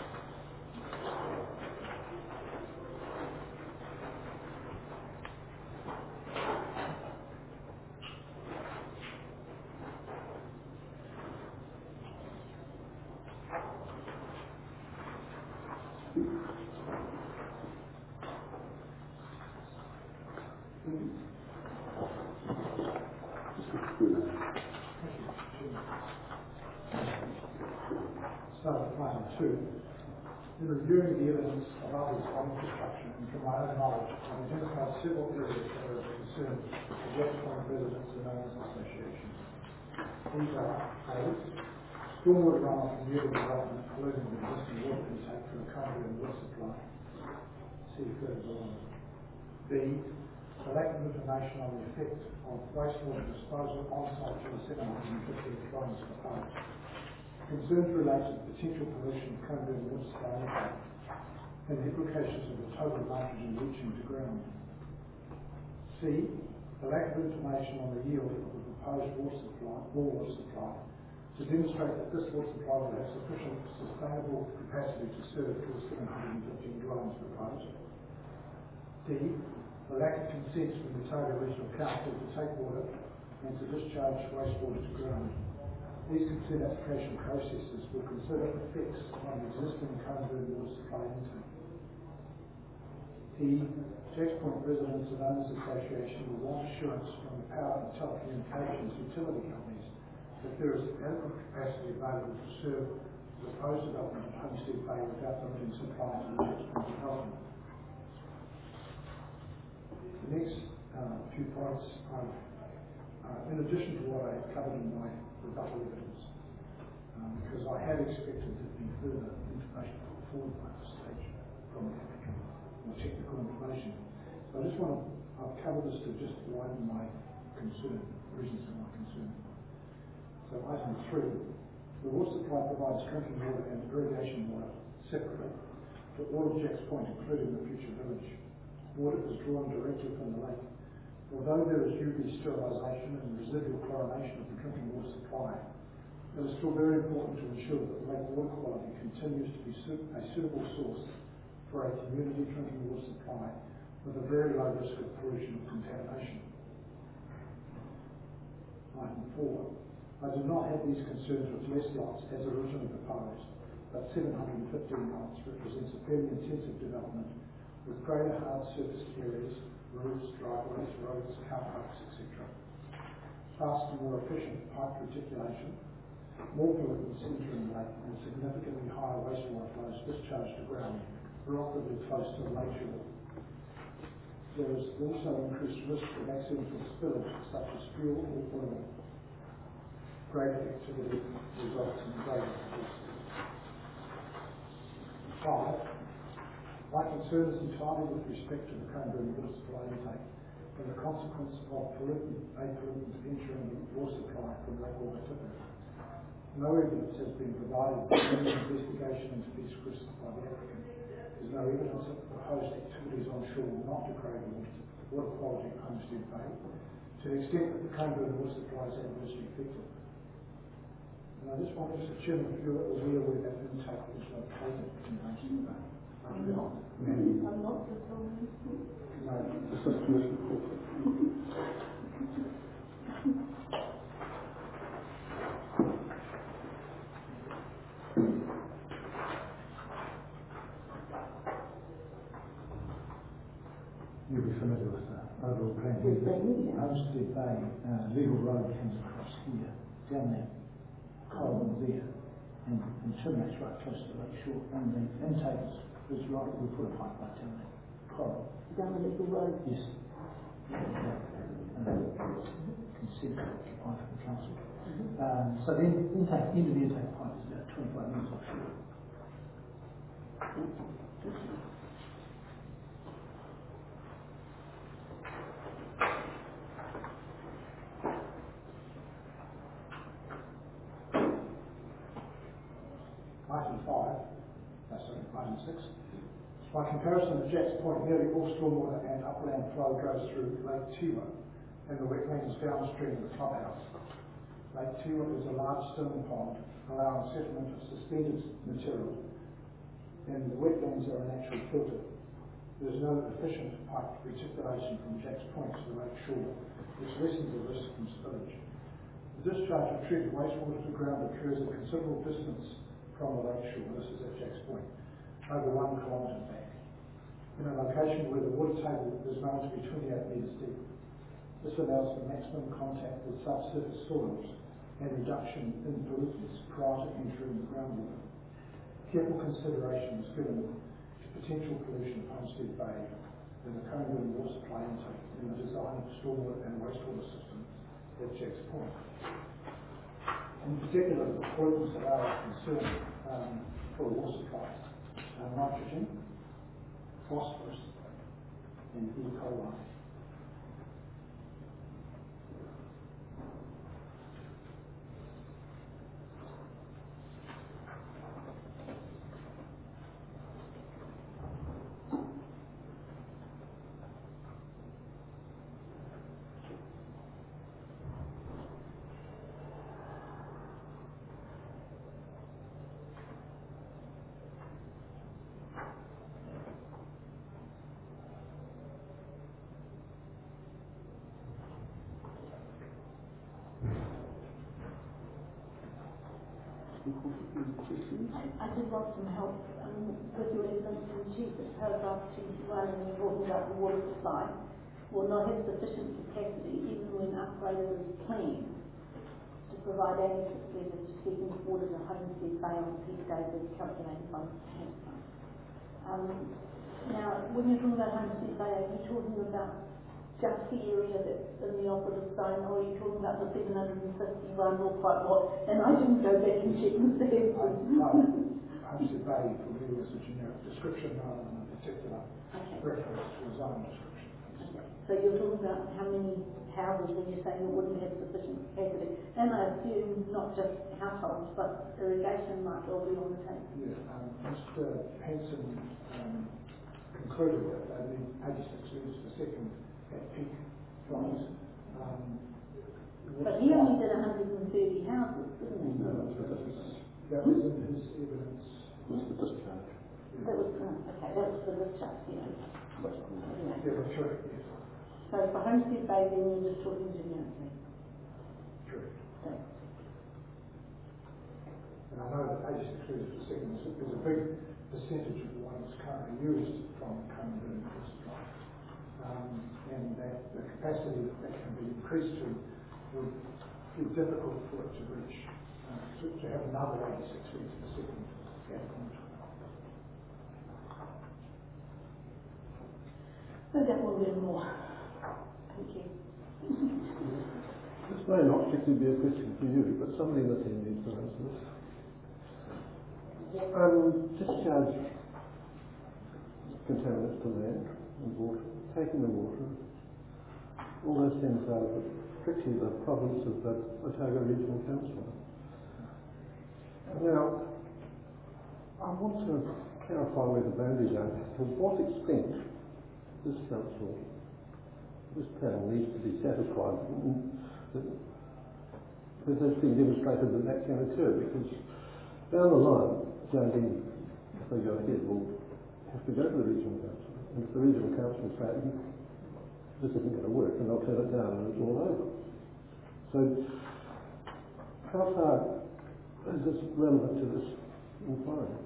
Start with item two. In reviewing the evidence of others on construction and from my own knowledge, I've identified several areas that are of concern to the Jacks Point Residents and Owners Association. These are A. Stormwater runoff from urban development polluting the existing water intake for the country and water supply. See further below. B. The lack of information on the effect of wastewater disposal on-site to the seven hundred fifteen kilometres proposed. Concerns relate to the potential pollution of Cranbourne water supply network and the implications of the total nitrogen leaching to ground. C. The lack of information on the yield of the proposed water supply, water supply to demonstrate that this water supply will have sufficient sustainable capacity to serve for the seven hundred fifteen dwellings proposed. D. The lack of consent from the Otago Regional Council to take water and to discharge wastewater to ground. These consent application processes will consider effects on the existing Cranbourne water supply intake. E. Jacks Point Residents and Owners Association will want assurance from the power and telecommunications utility companies that there is adequate capacity available to serve the proposed development of Homestead Bay without limiting supply to the Jacks Point development. The next uh, few points are, uh, in addition to what I have covered in my rebuttal evidence, um, because I had expected there to be further information put forward by this stage from the applicant, more technical information. So I just want to, I've covered this to just widen my concern, reasons for my concern. So item three, the water supply provides drinking water and irrigation water separately to all of Jacks Point, including the future village. Water is drawn directly from the lake. Although there is U V sterilisation and residual chlorination of the drinking water supply, it is still very important to ensure that the lake water quality continues to be a suitable source for a community drinking water supply with a very low risk of pollution or contamination. Item four. I do not have these concerns with less lots as originally proposed, but seven hundred fifteen lots represents a fairly intensive development with greater hard surface areas, roofs, driveways, roads, car parks, et cetera. Faster, more efficient pipe reticulation, more pollutants entering the lake, and significantly higher wastewater flows discharged to ground, relatively close to the lake shore. there is also increased risk of accidental spillage such as fuel or oil. Grading activity results in grading increases. Five, my concern is entirely with respect to the Cranbourne water supply intake and the consequence of pollutant, a pollutant entering the water supply from Lake Ōpōtiki. No evidence has been provided for any investigation into these risks by the applicant. There is no evidence that the proposed activities on shore will not degrade water, water quality at Homestead Bay to the extent that the Cranbourne water supply is adversely affected. And I just wonder, Mister Chairman, if you're aware where that intake is located in Homestead Bay. I'm not. I'm not the problem. No. This is Commissioner Crawford. You'll be familiar with the overall plan. Homestead Bay, uh, Legal Road comes across here, down that corridor there, and, and terminates right close to the lake shore. And the intake is, is right, we put a pipe right down that corridor. Down the Legal Road? Yes. Um, consent occupied for the council. Mm-hmm. um, so the intake, end of the intake pipe is about twenty-five metres offshore. Item five, uh, sorry, item six. By comparison to Jack's Point, nearly all stormwater and upland flow goes through Lake Tiwa and the wetlands downstream of the clubhouse. Lake Tiwa is a large stone pond allowing settlement of suspended material, and the wetlands are a natural filter. There is no efficient pipe reticulation from Jack's Point to the lake shore, which lessens the risk from spillage. The discharge of treated wastewater to ground occurs a considerable distance from the lake shore. This is at Jack's Point, over one kilometre back, in a location where the water table is known to be twenty-eight metres deep. This allows for maximum contact with subsurface soils and reduction in pollutants prior to entering the groundwater. Careful consideration is given to potential pollution of Homestead Bay and the Cranbourne water supply intake in the design of stormwater and wastewater systems at Jack's Point. In particular, the pollutants that are of concern um, for water supply are nitrogen, phosphorus, and E. coli. I, I did want some help um, with your evidence in chief at paragraph twenty-one, and you're talking about the water supply will not have sufficient capacity even when upgraded as planned to provide adequate service to seeking water to Homestead Bay on peak days as calculated by the State Fund. Um, now, when you're talking about Homestead Bay, are you talking about just the area that's in the operative zone, or are you talking about the seven hundred fifty-one or quite what? And I didn't go back and check the stats. Homestead Bay for me is a generic description rather than a particular okay. reference to a zone description. Okay. So you're talking about how many houses when you're saying it wouldn't have sufficient capacity. And I assume not just households, but irrigation might well be on the table. Yeah, um, Mister Hanson um, concluded that they need eighty-six litres per second at peak flows. Um, but he only did one hundred thirty houses, didn't he? No, that's what this is. That was in his evidence. What's the discharge? Yeah. That was, uh, okay, that was for discharge, yeah. Anyway. Yeah, that's correct, yes. So for Homestead Bay, then you're just talking generically. Correct. Thanks. And I know that eighty-six litres per second is, is a big percentage of the one that's currently used from Cranbourne water supply. Um, and that the capacity that, that can be increased to would be difficult for it to reach, uh, to, to have another eighty-six litres per second at Contour. So that will to learn more. Thank you. This may not particularly be a question for you, but somebody in the team needs to answer this. Um, discharge contaminants to land and water, taking the water, all those things are strictly the province of the Otago Regional Council. Now, I want to clarify where the boundaries are. To what extent this council, this panel needs to be satisfied that it's been demonstrated that that can occur, because down the line, Jardine, if they go ahead, will have to go to the Regional Council. And if the Regional Council say, this isn't going to work, and they'll turn it down and it's all over. So, how far is this relevant to this inquiry?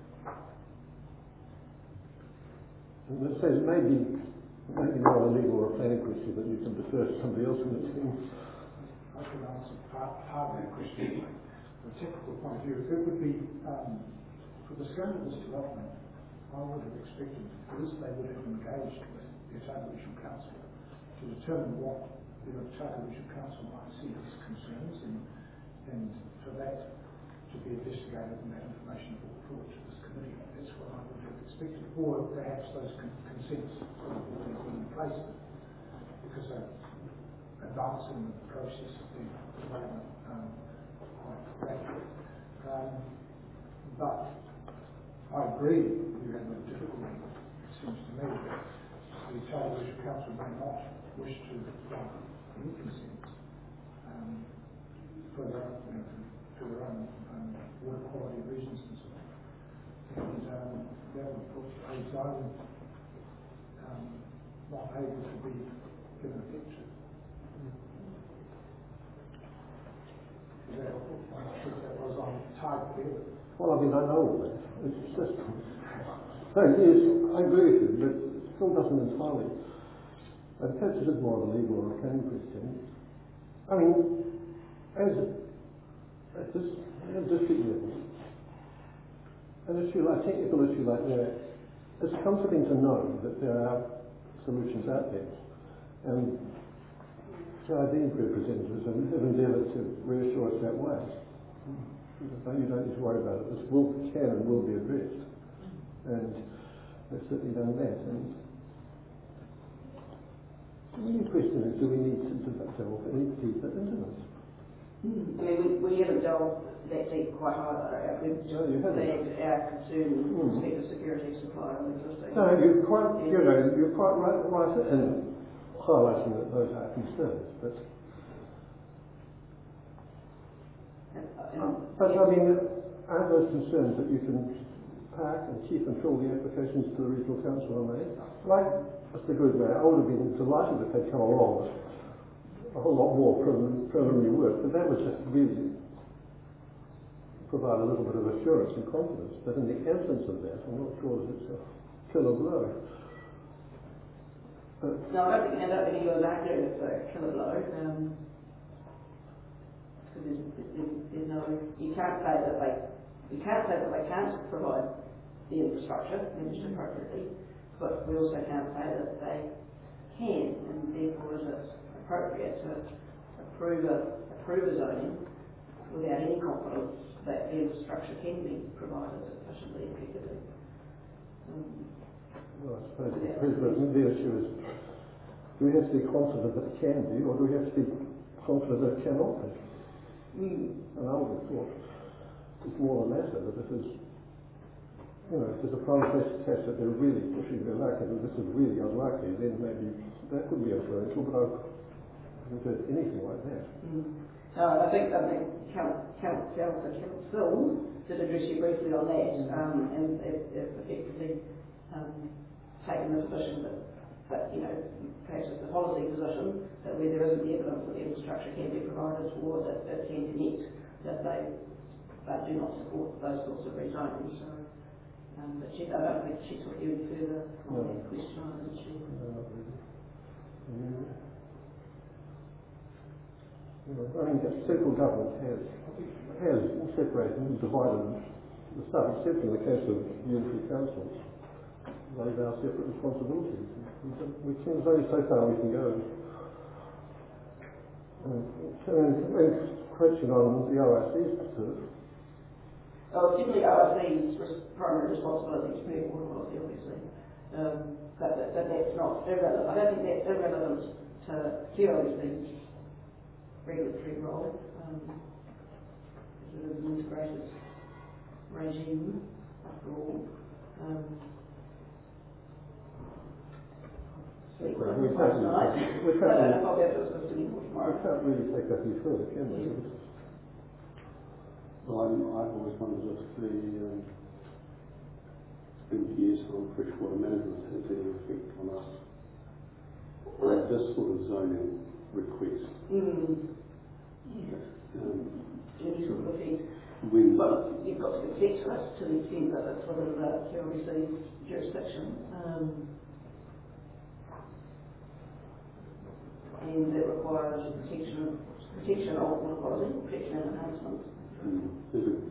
And let's say it may be, maybe not a legal or a planning question, but you can defer to somebody else in the team. I can answer part, part of that question. From a technical point of view, it would be, um, for the scale of this development, I would have expected this they would have engaged with the Otago Regional Council to determine what the Otago Regional Council might see as concerns, and, and for that to be investigated and that information brought forward to this committee. That's what I would have expected, or perhaps those con- consents would have been in place because they're advancing the process of the development um, quite rapidly. Um, but I agree you have a difficulty, it seems to me, that the Otago Regional Council may not wish to grant any consent um, for their own, you know, for their own um, water quality reasons and so on. And um, that would put a zone um, not able to be given effect to. Is that helpful? I'm not sure if that was on target there. Well, I mean, I know all that. It's just, no, yes, I agree with you, but it still doesn't entirely. And perhaps it is more of a legal or a planning question. I mean, as at this at district level, an issue like technical issue like that, it's comforting to know that there are solutions out there, and Jardine's representatives have endeavoured to reassure us that way. So you don't need to worry about it. This will, can and will be addressed, and they've certainly done that. And the main question is, do we need to delve any deeper into this? Mm. I mean, we, we haven't delved that deep quite high. We've just No, you haven't. flagged our concern with Mm. respect to security supply on existing. No, you're quite, you know, you're quite right, right in highlighting that those are concerns, but. Um, But I mean, aren't those concerns that you can park and keep and fill the applications to the Regional Council on that? Like Mister Goodway, I would have been delighted if they'd come along with a whole lot more prelim- preliminary work, but that was just really provide a little bit of assurance and confidence. But in the absence of that, I'm not sure that it's a killer blow. But no, I don't think, I don't think anyone's arguing it's a killer blow. Um, because there's, there's, there's no, you can't say that they, you can't say that they can't provide the infrastructure managed appropriately, but we also can't say that they can, and therefore is it appropriate to approve a, approve a zoning without any confidence that the infrastructure can be provided efficiently and effectively. Um, well, I suppose the, the issue is, do we have to be confident that it can be, or do we have to be confident that it cannot be? mm. And I would have thought it's more the latter, that if there's, you know, if there's a prime test that they're really pushing their luck and this is really unlikely, then maybe that could be influential, but I haven't heard anything like that. Mm. Uh, I think I think Count Count Council did address you briefly on that, um, and it, it effectively um, taken the position that, that you know perhaps it's the policy position that where there isn't the evidence that the infrastructure can be provided or that it can connect, that they uh, do not support those sorts of rezoning. So, um, but she, I don't think she took you any further on No. that question, did she? No, not really. Yeah. I mean, central government has has separated and divided the stuff, except in the case of unitary councils. laid out separate responsibilities. We can, there's only so far we can go. And, and, and crunching on the O R C's turf. Oh, it's definitely O R C's res- primary responsibility to protect water quality, obviously. Um, but, that, but that's not irrelevant. I don't think that's irrelevant to Q O E C's regulatory role. Um, it is an integrated regime, after all. Um, sleep well We can't, tonight. we I don't know can't, if I'll be able to discuss any more we tomorrow. can't really take that any further, can we? Yeah. Well, I'm, I've always wondered if the um, M P S on freshwater management has any effect on us. Well, this sort of zoning request. Mm. Yes. Um, Any sort of effect. when Well, you've got to consent to it to the extent that it's within the Q O E C's jurisdiction. Um, and it requires protection, protection of water quality, protection and enhancement. um, there's a,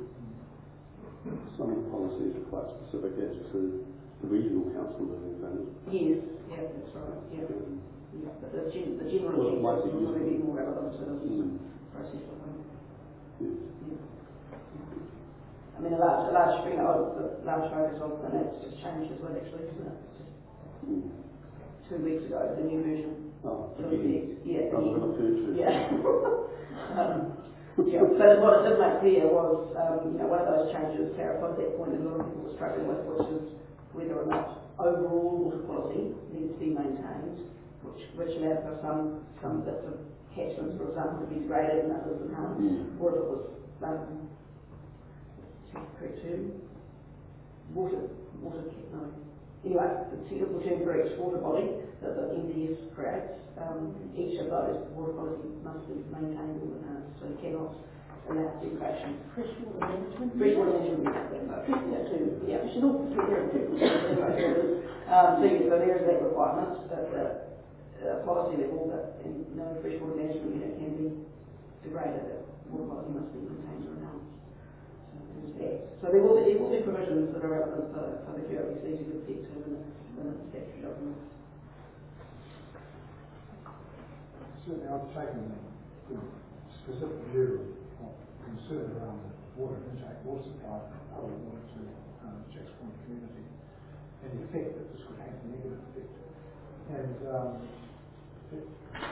some policies are quite specific as to the regional council living things. Yes, yeah, that's right, yeah. Um, yeah. But the, gen- the general Well, it might be objective is useful. going to be more relevant to this mm, process, I think. yes. Yeah. I mean, a large, a large, you know, a large focus on the that's just changed as well, actually, isn't it? It's just Mm. two weeks ago, the new version. Oh, took again, effect. Yeah, rather than a future. yeah. um, yeah, but what it did make clear was, um, you know, one of those changes clarified that point that a lot of people were struggling with, which is whether or not overall water quality needs to be maintained, which, which allowed for some, some bits of catchments, for example, to be degraded and others enhanced, Mm. or if it was, um, correct term, water, water, no. Anyway, the technical term for each water body that the M D S creates, um, each of those water quality must be maintained or enhanced, so you cannot allow degradation. Freshwater management. Freshwater management, yeah, too, yeah, we should all be very careful. Um, so yeah, so there is that requirement at the uh, policy level that in, no freshwater management unit can be degraded, that water quality must be maintained or enhanced. So there will be, there will be provisions that are relevant for, for the Q O E C to give effect to in the statutory documents. Certainly I've taken the specific view of concern around the water intake, water supply, public water to um, Jacks Point community, and the effect that this could have, a negative effect. And um, it,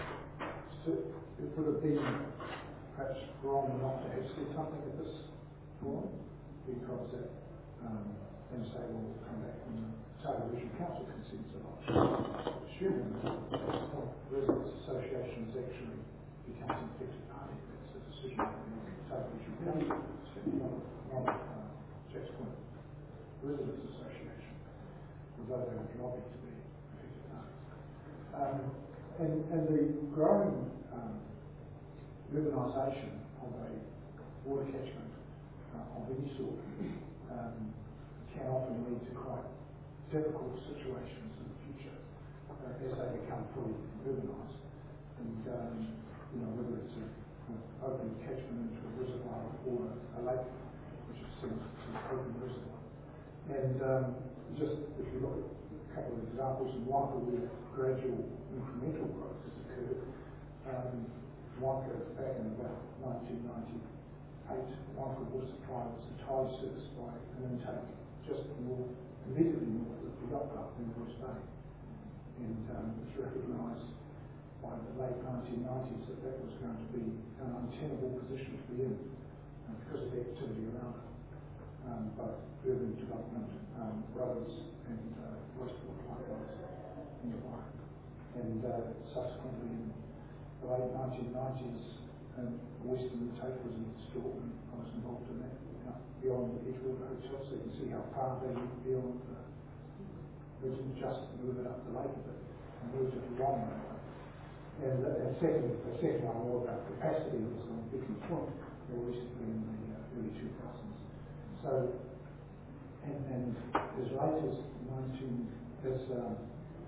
so it would have been perhaps wrong not to have said something at this forum, because that um, then say, well, we'll come back when the Taylor Regional Council consents a lot. Assuming that the Residents Association is actually becomes an effective party, that's a decision of the Taylor Regional Council, not, not uh, Jacks Point Residents Association, although they would lobby to be effective parties. Um, and, and the growing um, urbanisation of a water catchment of any sort um, can often lead to quite difficult situations in the future uh, as they become fully urbanised. And um, you know, whether it's a, an open catchment into a reservoir or a lake, which is seen as an open reservoir. And um, just if you look at a couple of examples in Wonka where gradual incremental growth has occurred, um, Wonka back in about nineteen ninety. Eight, Wonka water supply was entirely serviced by an intake just north, immediately north of the yacht club in Bruce Bay. And um, it was recognised by the late nineteen nineties that that was going to be an untenable position to be in uh, because of the activity around it, um, both urban development, um, roads and uh, wastewater pipelines nearby. And uh, subsequently in the late nineteen nineties, Um, Western Intake was installed, and I was involved in that, out beyond the Edgewater Hotel, so you can see how far they went beyond. Uh, we didn't just move it up the lake a bit, and moved it along the lake. And the, the second, the second one, more about capacity, was on Beacon Point more recently in the uh, early two thousands. So, and, and as late as nineteen, as um,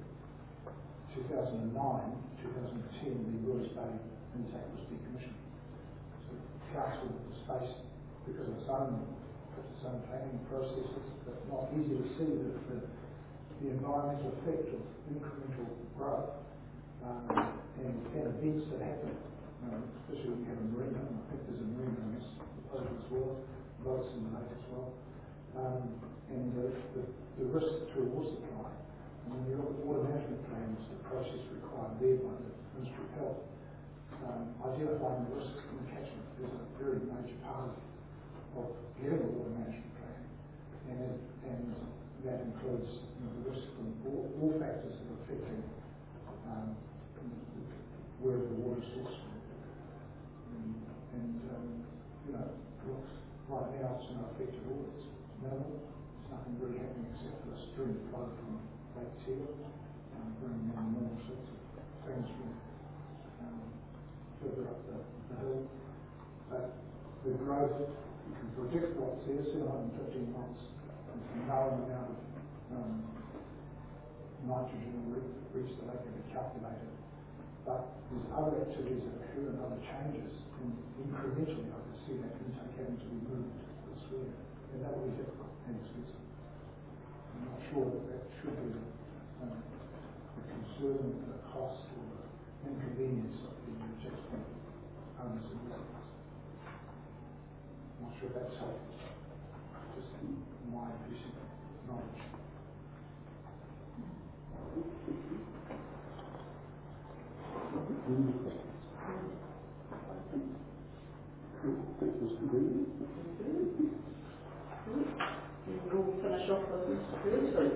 two thousand nine, two thousand ten, the Bruce Bay intake was decommissioned. So the council was faced, because of its own, its own planning processes, but not easy to see that the the environmental effect of incremental growth um, and, and events that happen, um, especially when you have a marina, and I think there's a marina in this proposal as well, boats in the lake as well, um, and the, the, the risk to a water supply. And when you look at water management plans, the process required there by the Ministry of Health, um, identifying the risks in the catchment is a very major part of, of getting a water management plan, and, and that includes you know, the risk from all, all factors that are affecting um, where the water is sourced from. And, and um, you know, looks right now it's not affected at all. It's minimal. There's nothing really happening except for the stream flow from Lake Teal, um, bringing in all sorts of things from um, further up the, the hill. But the growth, you can predict what's there, seven hundred fifteen months. From known amount of um, nitrogen re- reach the lake can be calculated. But there's other activities that occur and other changes, and incrementally I can see that intake having to be moved elsewhere. And that will be difficult and expensive. I'm not sure that that should be um, the concern, the cost, or the inconvenience of the adjustment owners and residents. I'm not sure that's helpful. Just my increasing knowledge. Thank you, Mister Green. We'll finish off with Mister Beardsley.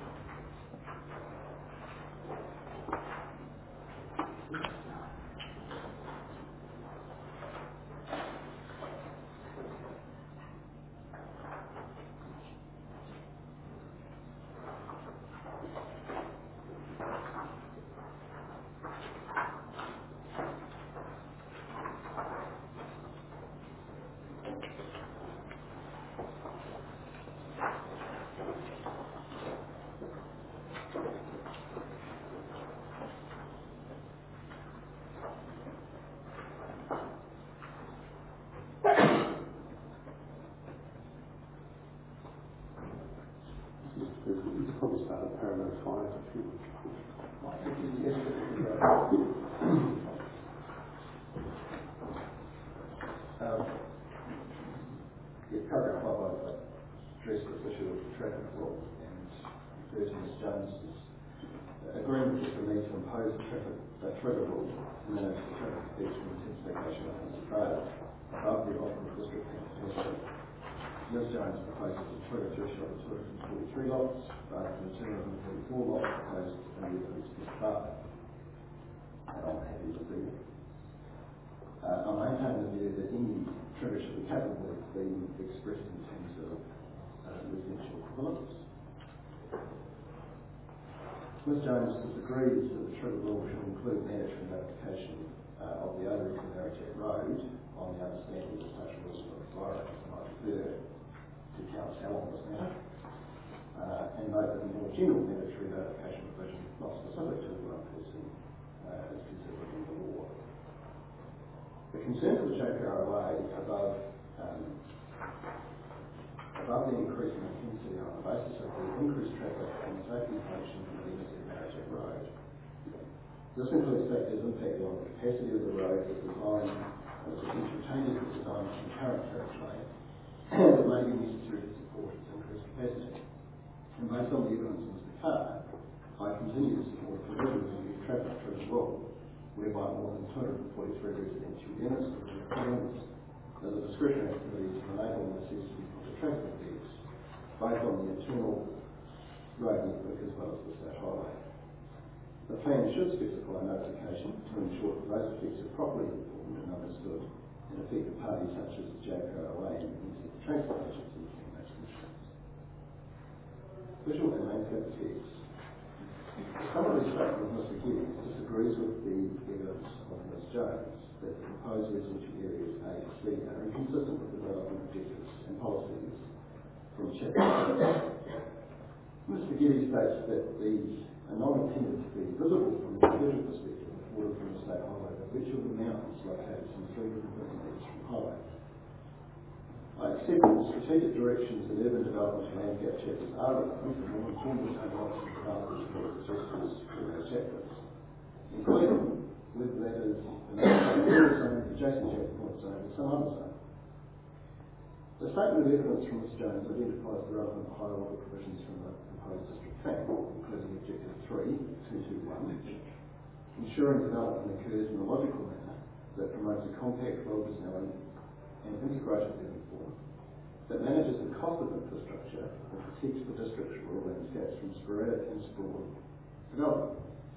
You could probably start at paragraph five if you would. Um, yeah, paragraph five, I addressed this issue of the traffic law and referred to Miz Jones's agreement with the need to impose a traffic a trigger rule to manage the traffic effects from intensification of the trail above the often restricting capacity. Miz Jones proposes a trigger threshold of two hundred forty-three lots rather than two hundred forty-four lots proposed in the East Department. And I'm happy to see that. Uh, I maintain the view that any trigger should be capable of being expressed in terms of uh, residential equivalence. Miz Jones disagrees that the trigger rule should include mandatory notification uh, of the overage of Marriott Road on the understanding that such rules will require it. And I refer to Council on this matter. Uh, and note that the more general mandatory notification provision, not specific to one person, uh, is considered in the law. The concern for the J P R O A above, um, above the increase in intensity on the basis of the increased traffic and safety function of the East Marriott Road. This includes factors impacting on the capacity of the road, the design, and the potential changes to the design of the current carriage lane that may be necessary to support its increased capacity. And based on the evidence in Mister Carr, I continue to support a provision of the traffic trigger rule, whereby more than two hundred forty-three residential units will be requirements as a discretionary activity to enable the necessity for the traffic effects based on the internal road network as well as the state highway. The plan should specify notification to ensure that those effects are properly informed and understood, and affected parties such as the J P R O A and the Transport Agency can make submissions. Visual and landscape effects. The summary statement of Mister Geddes disagrees with the evidence of Miz Jones that the proposed residential areas A to C are inconsistent with development objectives and policies from Chapter Mister Geddes states that these are not intended to be visible from a visual perspective afforded from the state highway, but which of the mountains located some three hundred fifty metres from highway. I accept that the strategic directions in urban development landscape chapters are relevant, and more informed the same rights and development for suggestions for those chapters, including whether that is an rural zone, adjacent chapter point zone, or some other zone. The statement of evidence from Miz Jones identifies the relevant higher order provisions from the proposed district plan, including Objective three, two two one, ensuring development occurs in a logical manner that promotes a compact, well-designed and integrated living form, that manages the cost of infrastructure and protects the district's rural landscapes from sporadic and sprawling development.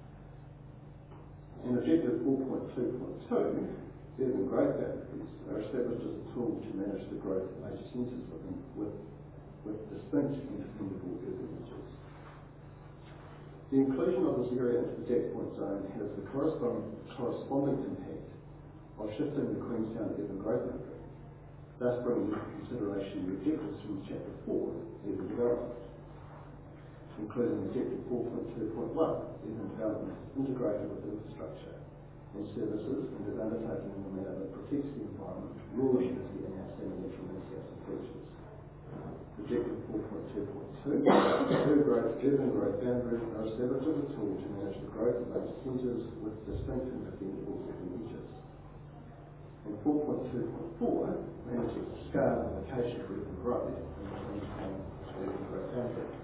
And Objective four point two point two, urban growth boundaries are established as a tool to manage the growth of major centres within, with, with distinct and defendable urban edges. The inclusion of this area into the Jack Point zone has the corresponding, corresponding impact of shifting the Queenstown urban growth boundary, thus bringing into consideration the objectives from Chapter four, urban development, including Objective four point two point one, urban development integrated with infrastructure and services and is undertaken in a manner that protects the environment, rural unity and outstanding natural landscapes and features. Objective four point two point two, urban growth, urban growth boundaries are established as a tool to manage the growth of major centres with distinct and defendable urban edges. And four point two point four manages the scale and location of urban growth and maintains urban growth boundaries.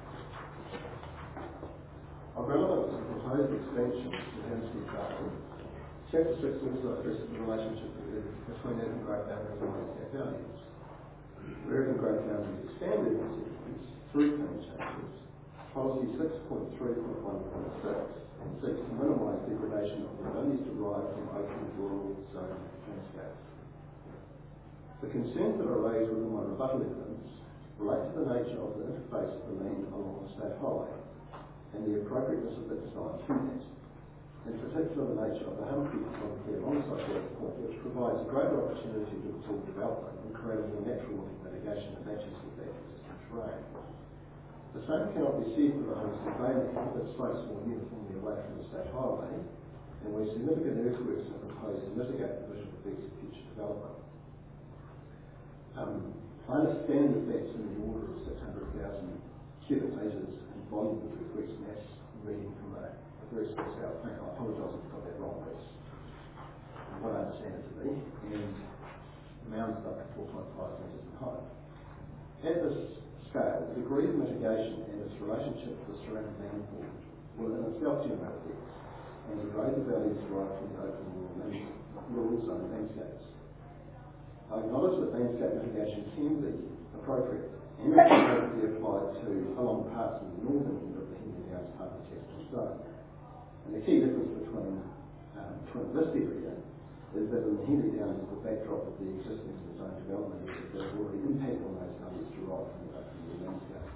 Of relevance to the proposed expansion to Hampstead Vale, Chapter six also addresses the relationship between urban growth boundaries and landscape values. Where urban growth boundaries expand urban settlements through plan changes, Policy six point three point one point six seeks to minimise degradation of the values derived from open rural zone landscapes. The concerns that are raised within my rebuttal evidence relate to the nature of the interface of the land along the state highway and the appropriateness of the design to that. In particular, the nature of the Humphrey topography alongside that point, which provides a greater opportunity to absorb development and create a more natural mitigation that matches with that existing terrain. The same cannot be said for the Homestead Bay land that slopes more uniformly away from the state highway, and where significant earthworks are proposed to mitigate the visual effects of future development. Um, I understand that that's in the order of six hundred thousand cubic metres in volume of earthworks, and that's reading from a very small scale plan. I apologise if I got that wrong, but that's what I understand it to be. And the mound's up to four point five metres in height. At this scale, the degree of mitigation and its relationship to the surrounding landform will in itself generate effects and degrade the values derived from the open rural, land, rural zone landscapes. I acknowledge that landscape mitigation can be appropriate and can be applied to along parts of the northern end of the Henley Downs part of the Jackson zone. And the key difference between, um, between this area is that in the Henley Downs is the backdrop of the existing zone development areas that have already impacted on those values derived from the open rural landscape.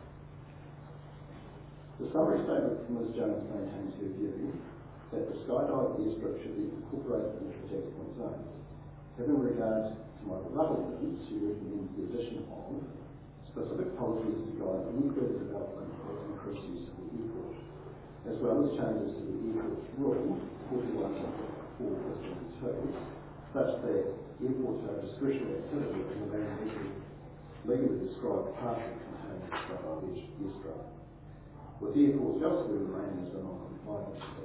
The summary statement from Miz Jones maintains her view that the skydive airstrip should be incorporated into the Jackson Point zone. Having regard to my rebuttal evidence, she recommends the addition of specific policies to guide any further development of increased use of the airport, as well as changes to the airport's rule forty-one point four two, such that airports are a discretionary activity and remain legally, legally described partially containing the skydive airstrip, with airports elsewhere remaining as a non-compliant entity.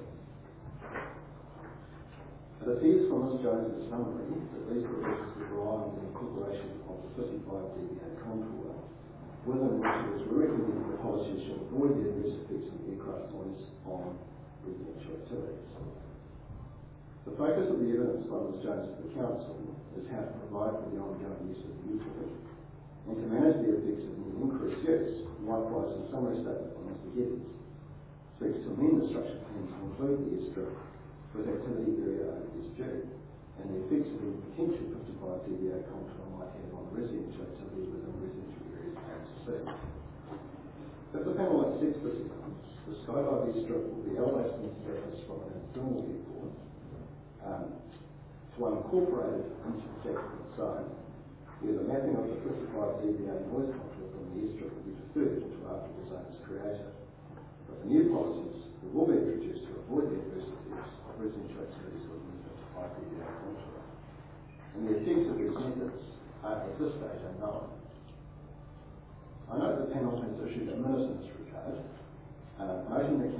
It appears from Miz Jones' summary that these provisions would rely on the incorporation of the fifty-five D B A contour, within which it is recommended the policy should avoid the adverse effects of aircraft noise on residential activities. The focus of the evidence by Miz Jones to the Council is how to provide for the ongoing use of the airport and to manage the effects of the increased use. Likewise, the summary statement by Mister Geddes seeks to amend the structure plan to include the airstrip with activity area overviews due, and the effects of the potential fifty-five D B A contour might have on residential activity within residential areas A to C. If the panel accepts this evidence, the skydive airstrip will be elevated in status from an internal airport um, to one incorporated into the Jackson zone, where the mapping of the fifty-five D B A noise contour from the airstrip will be deferred until after the zone is created. With the new policies that will be introduced to avoid the adverse effects of residential activities within the fifty-five D B A contour. And the effects of these methods are at this stage unknown. I note the panel has issued a minute in this regard,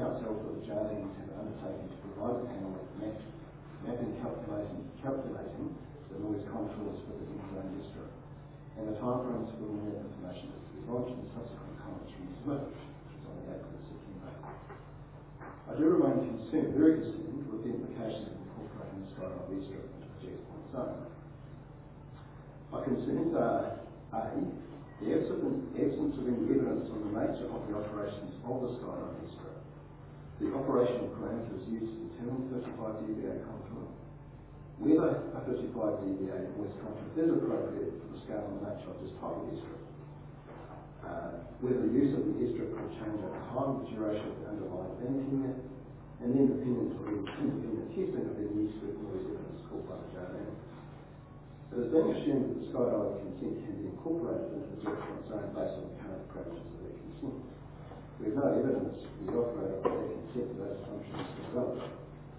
ourselves with the Jardine's have undertaken to provide the panel with map, mapping calculating, calculating the noise contours for the Inland District, and the timeframes for when that information is to be lodged and subsequent comments from the submitted, which is on the eighth of September. I do remain concerned, very concerned, with the implications of incorporating the Skydive Estrip into the Jack's Point zone. My concerns are, A, the absence of any evidence on the nature of the operations of the Skydive Estrip, the operational parameters used to determine thirty-five D B A contour, whether a thirty-five D B A voice contour is appropriate for the scale and nature of this type of estrip, uh, whether the use of the estrip will change over time, the duration of the underlying land tenure, and then opinions or independent testing of any estrip noise evidence called by the Jardine. It is being assumed that the Skydive consent can be incorporated into the Jack's Point zone based on the current parameters of that consent. We have no evidence for the operator of that consent that those assumptions are relevant.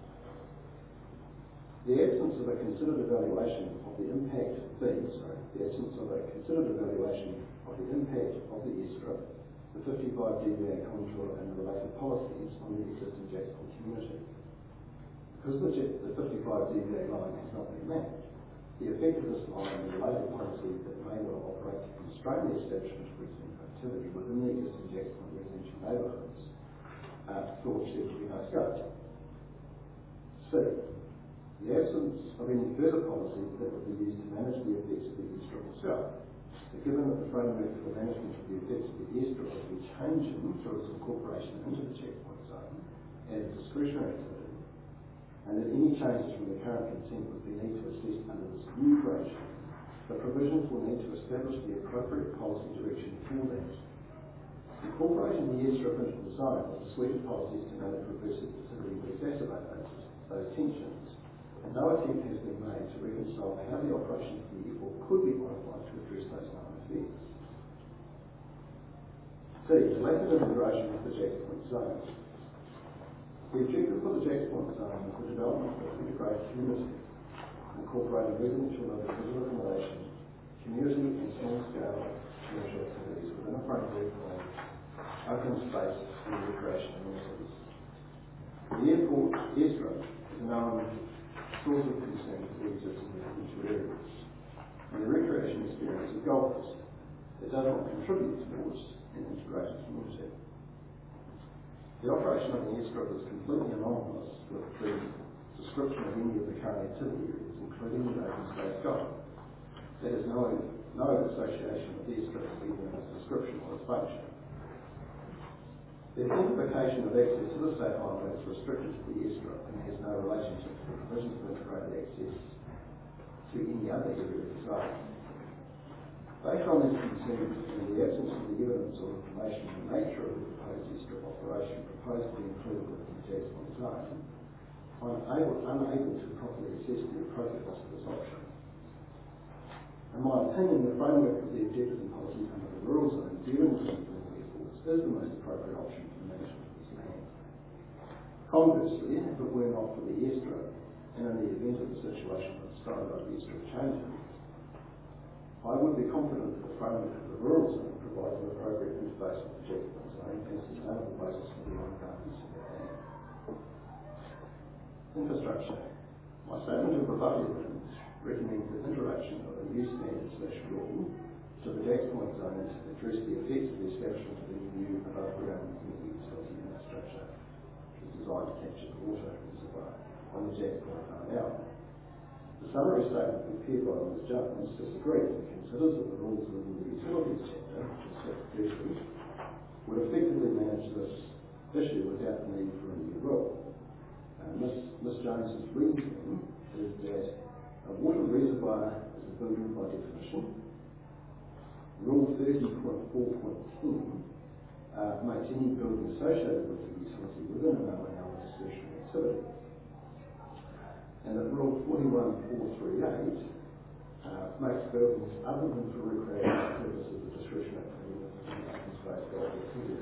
The absence of a considered evaluation of the impact, B, sorry, the absence of a considered evaluation of the impact of the estrip, the fifty-five D B A contour and the related policies on the existing Jack's Point community. Because the, the fifty-five D B A line has not been mapped, the effect of this line and related policies that may well operate to constrain the establishment of residential activity within the existing Jack's Point residential neighbourhoods, uh, for which there would be no scope. C, the absence of any further policies that would be used to manage the effects of the estrip itself. So given that the framework for the management of the effects of the estrip will be changing through its incorporation into the Jack's Point zone as a discretionary activity, and that any changes from the current consent would be need to assess under this new regime, the provisions will need to establish the appropriate policy direction for that. Incorporating the estrip into the zone with a suite of policies to manage reverse sensitivity would exacerbate those, those tensions, and no attempt has been made to reconcile how the operation of the airport could be modified to address those known effects. C, the lack of integration with the Jack's Point zone. The objective for the Jack's Point zone is the development of an integrated community, incorporating residential and individual accommodation, community and small-scale commercial activities within a framework of open space and recreation amenities. The airport estrip is a known source of concern for the existing residential areas, and the recreation experience of golfers that does not contribute towards an integrated community. The operation of the estrip is completely anomalous with the description of any of the current activity areas, including the open space golf. There is no, no association with the estrip either in its description or its function. The identification of access to the state highway is restricted to the estrip and has no relationship to the provisions of integrated access to any other area of the zone. Based on this concern and the absence of the evidence or information on the nature of the proposed estrip operation proposed to be included within the Jack's Point zone, I'm able, unable to properly assess the appropriateness of this option. In my opinion, the framework of the objectives and policies under the rural zone dealing with informal airports is the most appropriate option for the management of this land. Conversely, if it were not for the estrip, and in the event of the situation where the Skydive estrip changes, I would be confident that the framework of the rural zone provides an appropriate interface with the Jack's Point zone and a sustainable basis for the ongoing use of that land. Infrastructure. My statement of rebuttal evidence recommends the introduction of a new standard slash rule to the Jack's Point zone to address the effects of the establishment of the new above ground utility infrastructure, which is designed to capture the water reservoir on the Jack's Point zone out. The summary statement prepared by Miz Jones disagrees and considers that the rules within the utilities chapter, which is chapter thirty, would effectively manage this issue without the need for a new rule. Uh, Miz Miz Jones's reasoning is that a water reservoir is a building by definition. Rule thirty point four point ten uh, makes any building associated with the utility within an O and L a discretionary activity. And that Rule forty-one point four three eight uh, makes buildings other than for recreational purposes a discretionary activity within an open space golf activity.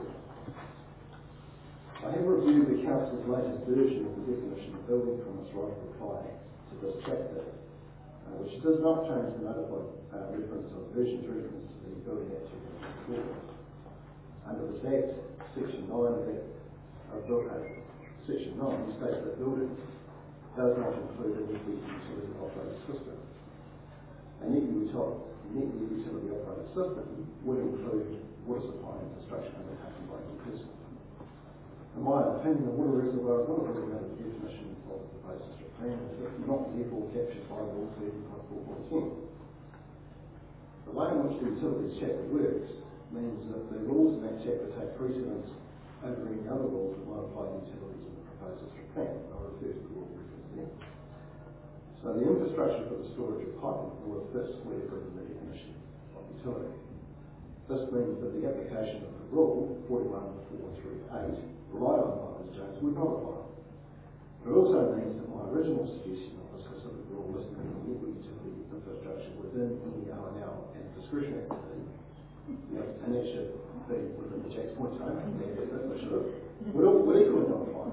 I have reviewed the Council's latest version of the definition of building from its right of reply to this chapter, uh, which does not change the notified uh, reference of version's reference to the Building Act two thousand four. Under this Act, Section nine of that of Bill Code, Section nine states that building does not include a net utility operating system. A net utility, net utility operating system would include water supply infrastructure undertaken by the person. In my opinion, the water reservoir is not a very valid definition of the proposed district plan, and is not therefore captured by Rule thirty point four point ten. The way in which the utilities chapter works means that the rules in that chapter take precedence over any other rules that might apply to utilities in the proposed district plan. I'll refer to the rule reference there. So the infrastructure for the storage of piping will fit squarely within the definition of utility. This means that the application of the rule forty-one four three eight relied on by Miz Jones would not apply. It also means that my original suggestion of a specific rule listing the network utility infrastructure within any O and L and discretionary activity, and that should be within the Jack's Point zone, and that should have, would, would equally not apply.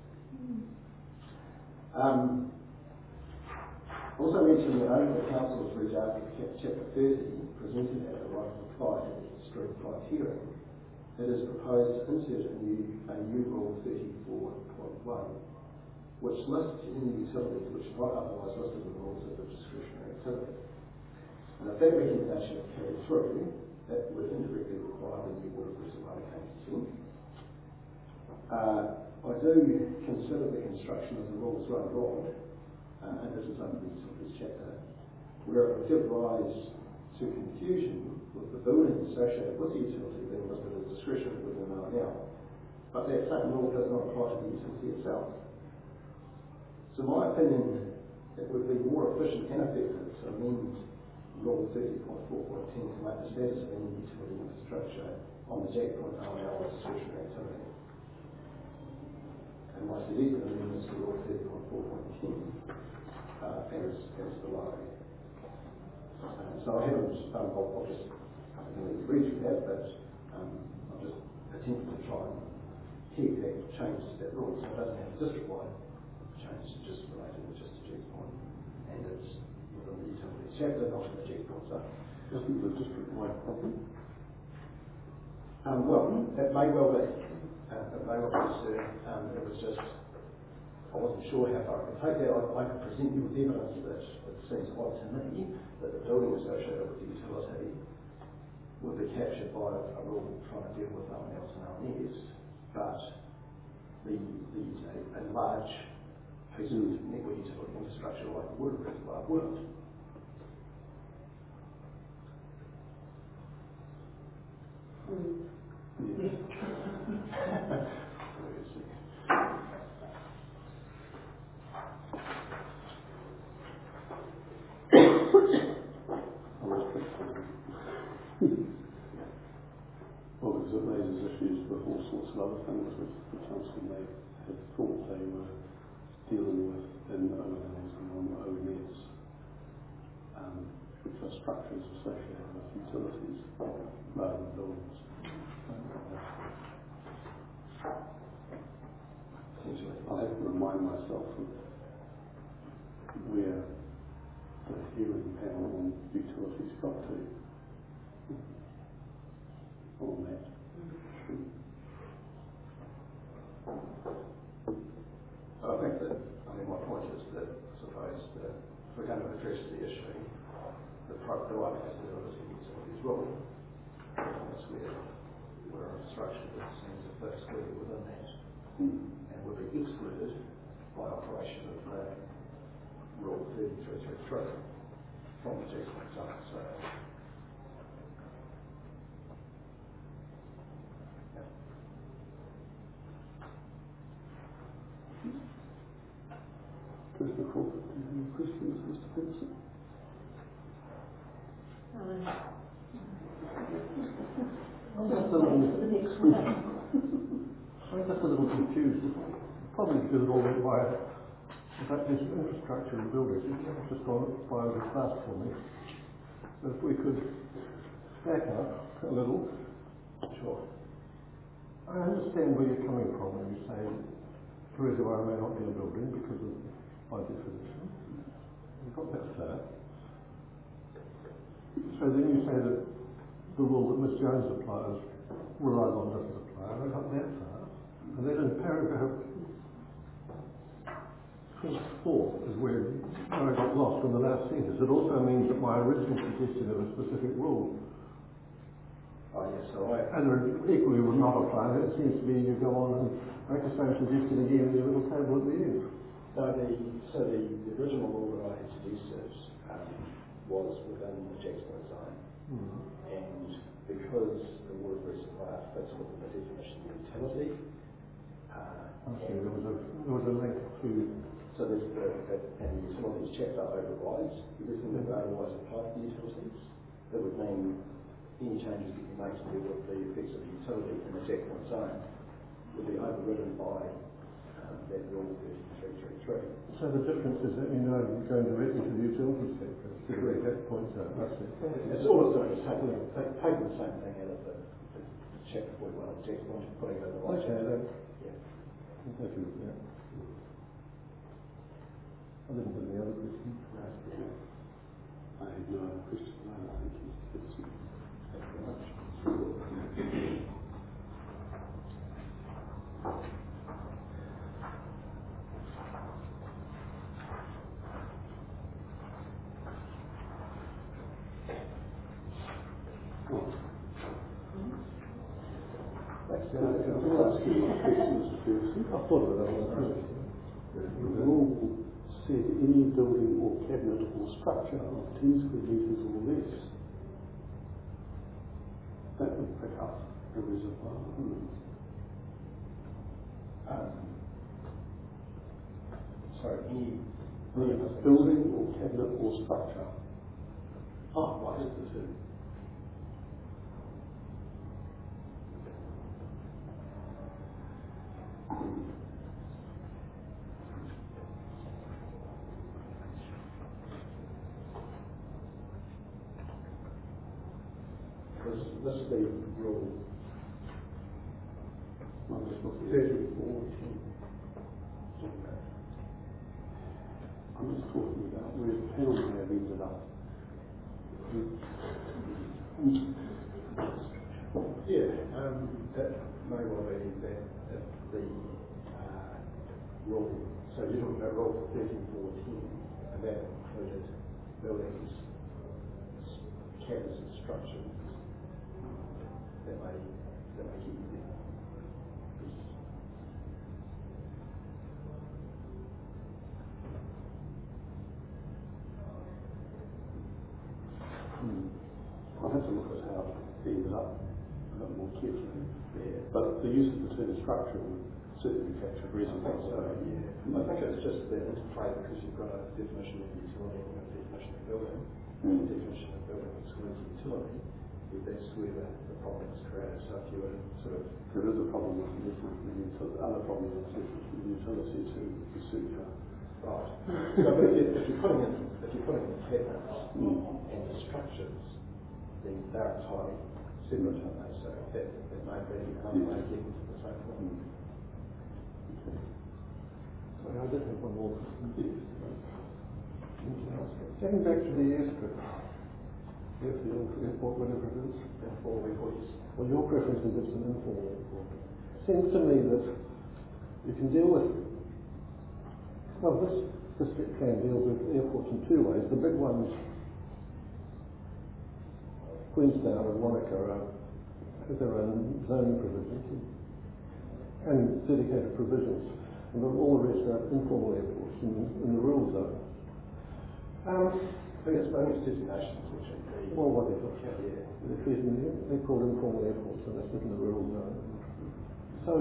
Um, also mentioned that only the council's redraft of chapter thirty presented at the right of reply stream five hearing, it is proposed to insert a new, a new rule thirty-four point one, which lists any utilities which are not otherwise listed in the rules of the discretionary activity. And if that recommendation is carried through, that would indirectly require the new water reservoir to come to consent. Uh, I do consider the construction of the rules rather odd, uh, and this is under the utilities chapter, where it would give rise to confusion with the building associated with the utility being listed as discretionary within O and L, but that same rule does not apply to the utility itself. So in my opinion, it would be more efficient and effective to amend Rule thirty point four point ten to make the status of any utility infrastructure on the Jack Point O and L as discretionary activity. And my suggested amendments to Rule thirty point four point ten uh, as, as below. Um, so I haven't, um, I'll, I'll just really read through that, but um, I'm just attempting to try and keep that change to that rule so it doesn't have a district-wide change, just related to just to Jack's Point, and it's within the utilities chapter, not in the Jack's Point zone. Isn't the district-wide problem? Um, well, it may well be. Uh, it may well be, sir. Um, it was just, I wasn't sure how far I could take that. I, I could present you with evidence that it seems odd to me that the building associated with the utility would be captured by a, a rule trying to deal with O and Ls and O and S, but the, the, a, a large piece of network utility infrastructure like the water reservoir wouldn't. Mm. Yes. Well, because it raises issues with all sorts of other things which the council may have thought they were dealing with in O and Ls and non-O and S, um, which are structures associated with utilities rather than buildings. I have to remind myself of where the hearing panel on utilities got to on that. I think that, I mean, my point is that I suppose that if we're going to address the issue, the, pro- the right place to do it is in utilities rule. That's where we're structured that seems to fit squarely within that, Mm. and would be excluded by operation of the Rule thirty-three thirty-three from the Jack's Point zone. So, yeah. Commissioner Crawford, do you have any questions, Mister Peterson? Um, I'm just a little, for the next one. I'm just a little confused. Probably because it all went by, in fact, this infrastructure and buildings, it's just gone by over fast for me. But if we could back up a little. Sure. I understand where you're coming from when you say the reservoir may not be a building because of, by definition. You've got that far. So then you say that the rule that Miz Jones applies, relies on doesn't apply. I got that far. And then in paragraph twenty-four is where I got lost in the last sentence. It also means that my original suggestion of a specific rule, Oh, yes, so I, and it equally would not apply. It seems to be you go on and make the same suggestion again in your little table at the end. no, the, so the, the original rule that I had suggested um, was within the Jacksonville zone. Mm. And because the water reservoir fits within the definition of utility, uh, Okay, and there was a there was a link to. so there's the, the, and the utilities chapter overrides everything that would otherwise apply to the utilities. That would mean any changes that you make to deal with the effects of the utility in the Jacksonville zone would be overridden by um, that rule thirty-three thirty-three. So the difference is that you know going directly to the utilities sector. Correct. That point out. That's it. It's all it's doing is taking, take- taking the same thing out of the, the chapter forty-one of the Jacksonville and putting it in the right Okay, chapter. then. Yeah. Thank you. Yeah. I didn't have any other questions. I have no other questions. No, thank you. It's, Thank you very much. Thanks. Can I can I ask you a question, Mister Ferguson? I thought of it. I was The rule said any building or cabinet or structure of ten square metres or less. That would pick up a reservoir, wouldn't it? Um, sorry, any, Any building or cabinet or structure. Oh, right, it's the two. this, this is the rule I'm just looking at thirty-four. I'm just talking about where the panel may have ended up. Yeah, um, that may well be that if the uh, rule, so you're talking about rule thirty-four ten, and that included buildings, s- cabins and structures that may, that may keep you there. I'll have to look at how it ended up a bit more carefully. Yeah. But the use of the term structure would certainly capture reasonable. So, yeah, I think it's just that interplay because you've got a definition of utility and a definition of building. And the definition of building excludes utility. If that's where the, the problem is created. So if you were sort of There is a problem with the difference with the utility, other problem with the difference with the utility to the suture. right, so but if, you, if you're putting in if you're putting in cabinets Mm. and the structures, then they're entirely separate, aren't they? So that, that may be another way of getting to the same point. Sorry, I did have one more. Yes. Getting back to the airstrip, airfield, airport, whatever it is. And four reports. Well, your preference is it's an informal airport. Seems to me that you can deal with. Well, this district plan deals with airports in two ways. The big ones, Queenstown and Wanaka, are, have their own zoning provisions and dedicated provisions, and all the rest are informal airports in, in the rural zone. Um, I think it's bonus designations, which are the well, whatever. yeah. They're, treated- they're called informal airports, and that's within the rural zone. So,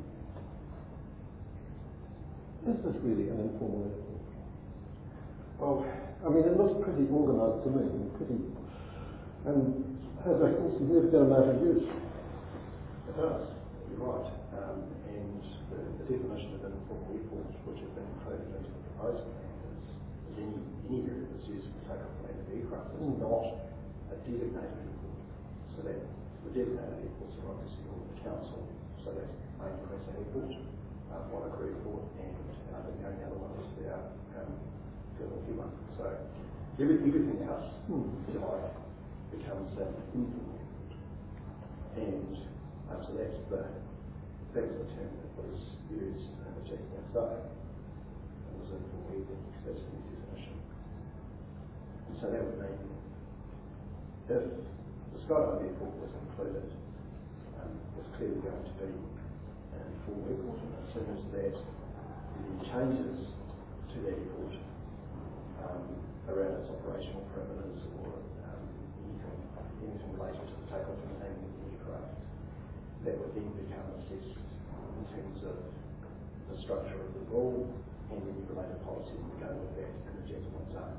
is this really an informal airport? Well, I mean, it looks pretty organised to me, and pretty, and has a significant amount of use. it does. You're right. Um, and the, the definition of an informal airport, which has been included into the proposed plan, is, is any, any area that's used for takeoff and landing of aircraft. It's Mm. not a designated airport. So that the designated airports are obviously all the council. So that's Main Queensland Airport, um, Wanaka Airport, and I think the only other one is the um, Philadelphia one. So every, everything else, Hmm. if you like, becomes an informal airport. And um, so that's the, that was the term that was used in the Jackson zone. It was a full equal, that's the new definition. And so that would mean if the Skyline Airport was included, um, was clearly going to be an full airport, and as soon as that any changes to the airport um, around its operational parameters or um, anything, anything related to the takeoff and landing of the aircraft, that would then become assessed in terms of the structure of the rule and any related policies that go with that in the Jackson zone.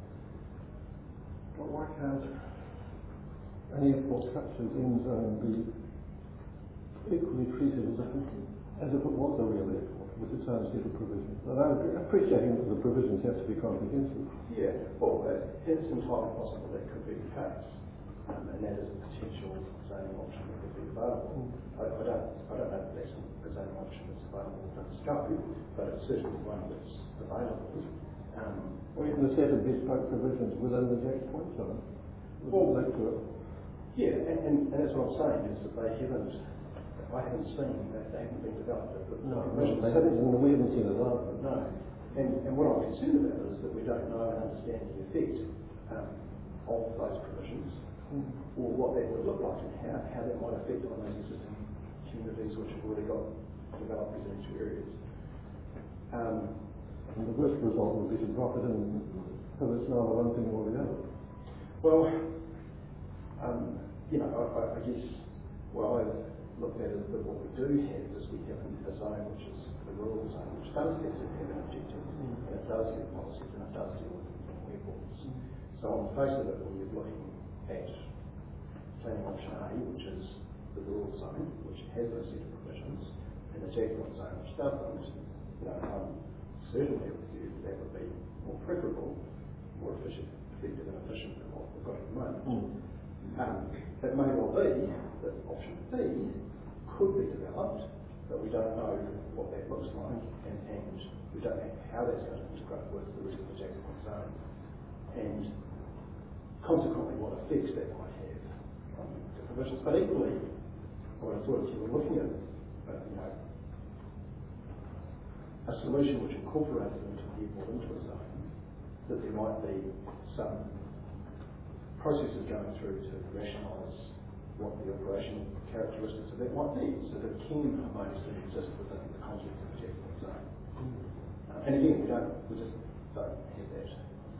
But why can't an airport such as N zone be equally treated as if, as if it was a real airport with its own set of provisions? And I'm appreciating that the provisions have to be comprehensive. Yeah, well, uh, it's entirely possible that could be the case, um, and that is a potential zoning option that could be available. Mm. I, I don't, I don't know if that's a zoning option that's available from scope, but it's certainly one that's available. Um, or even a set of bespoke provisions within the Jack's Point zone. Well, like to it. Yeah, and, and, and that's what I'm saying is that they haven't, I haven't seen that they haven't been developed. The, no, the no, they haven't, and we haven't seen it either. No, and, and what I'm concerned about is that we don't know and understand the effect um, of those provisions, mm. or what that would look like and how, how that might affect on those existing communities which have already got developed residential areas. Um, and the worst result would be to drop it in, so it's neither one thing or the other. Well, um, you know, I, I guess what I've looked at is that what we do have is we have a zone which is the rural zone, which does have an objective, mm. and it does have policies, and it does deal with airports. Mm. So on the face of it, when you're looking at planning option A, which is the rural zone, which has those set of provisions, and the Jackson zone, which doesn't, you know, um, certainly with you that would be more preferable, more efficient, effective and efficient than what we've got at the moment. Mm. Um, it may well be that option B could be developed, but we don't know what that looks like, and, and we don't know how that's going to integrate with the rest of the Jackson zone, and consequently what effects that might have on the provisions. But equally, what I thought if you were looking at, uh, you know, a solution which incorporated into the airport into a zone, that there might be some processes going through to rationalise what the operational characteristics of that might be, so that it can harmoniously exist within the context of the Jackson zone. Uh, and again, we don't, we just don't have that.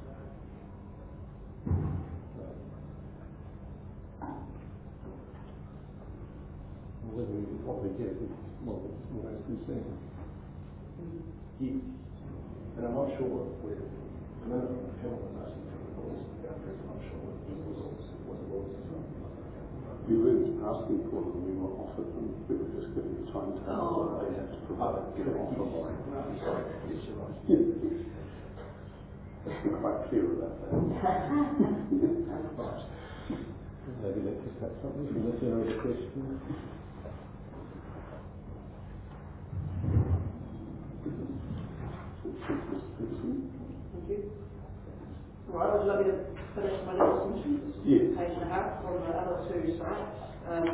Whether we, what we get is, well, remains to be seen. Yes. And I'm not sure whether, the minute the film was asking for the rules of the boundaries, I'm not sure what the rules, what the rules are. We weren't asking for them, we were offered them, we were just giving a timetable Oh, that they had to provide oh, an offer by. I'm sorry, yes, you're right. Yeah. Let's be quite clear about that. Right. Maybe let's just have something, unless there are other questions. Thank you. Right, would you like me to finish my little submission? Yes. Page and a half on the other two sites. Um,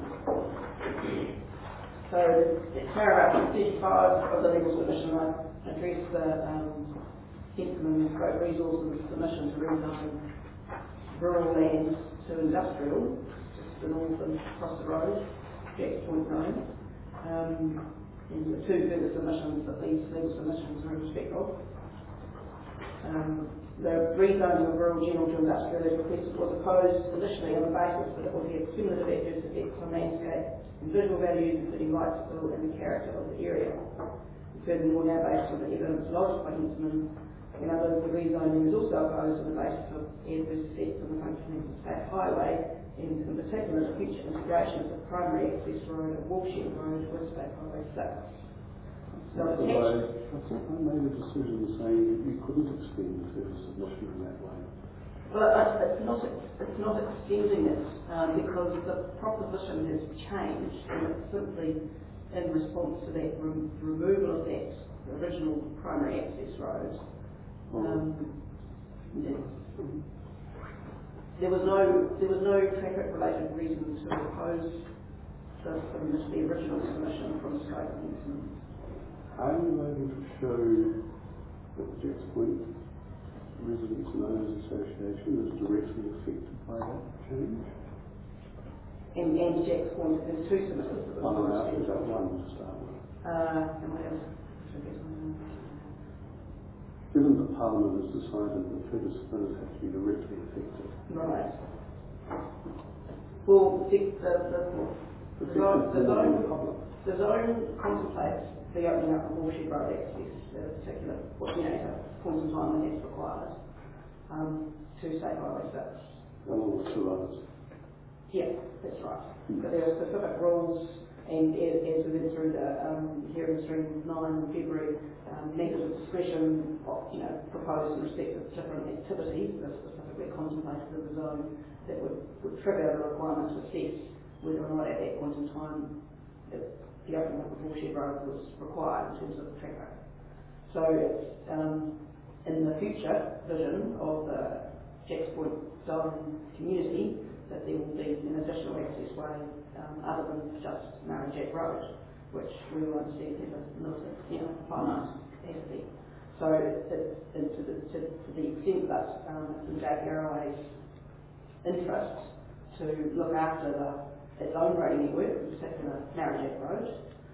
so, paragraph thirty-five of the legal submission, I address the um, Henson Scope Resources submission to rezone rural land to industrial, just to the north and across the road, Jack's Point zone. Um, and the two further submissions that these legal submissions are in respect of. Um, the rezoning of rural general to industrial as requested was opposed initially on the basis that it would have cumulative adverse effects on landscape and visual values, including light spill and the character of the area. Furthermore, now based on the evidence lodged by Hintzman and others, the rezoning is also opposed on the basis of adverse effects on the functioning of the state highway, and in particular the future integration of the primary access road of Walshed Road with State Highway six. So I, I thought I made a decision saying that you couldn't extend the further submission in that way. Well, it's not, it's not extending it um, because the proposition has changed, and it's simply in response to that rem- removal of that original primary access road. Um, it, there was no there was no traffic related reason to oppose the, from the original submission from Scope. Are you able to show that the Jacks Point Residents and Owners Association is directly affected by that change? And, and Jacks Point, there's two submitters. One and out, we've got one to start with. Uh, and what else? Given that Parliament has decided that further spinners have to be directly affected. Right. Well, the, the, the, the, zone, the, zone, the zone contemplates the opening up of Watershed Road access at a particular you know, at a point in time when that's required um, to State Highway six. Along with two others. Yeah, that's right. Mm. But there are specific rules, and as, as we went through the um, hearing stream nine in February, um, methods of discretion, you know, proposed in respect of different activities that are specifically contemplated in the zone that would, would trigger the requirement to assess whether or not at that point in time it, the opening up of Watershed Road was required in terms of the traffic. So it's um, in the future vision of the Jacks Point zone community that there will be an additional access way um, other than just Murray Jack Road, which we will understand has a militant, you know, finite capacity. So it, it, to, the, to, to the extent that um, it's in J P R A's interest to look after the, its own road network, in particular Murray Jack Road,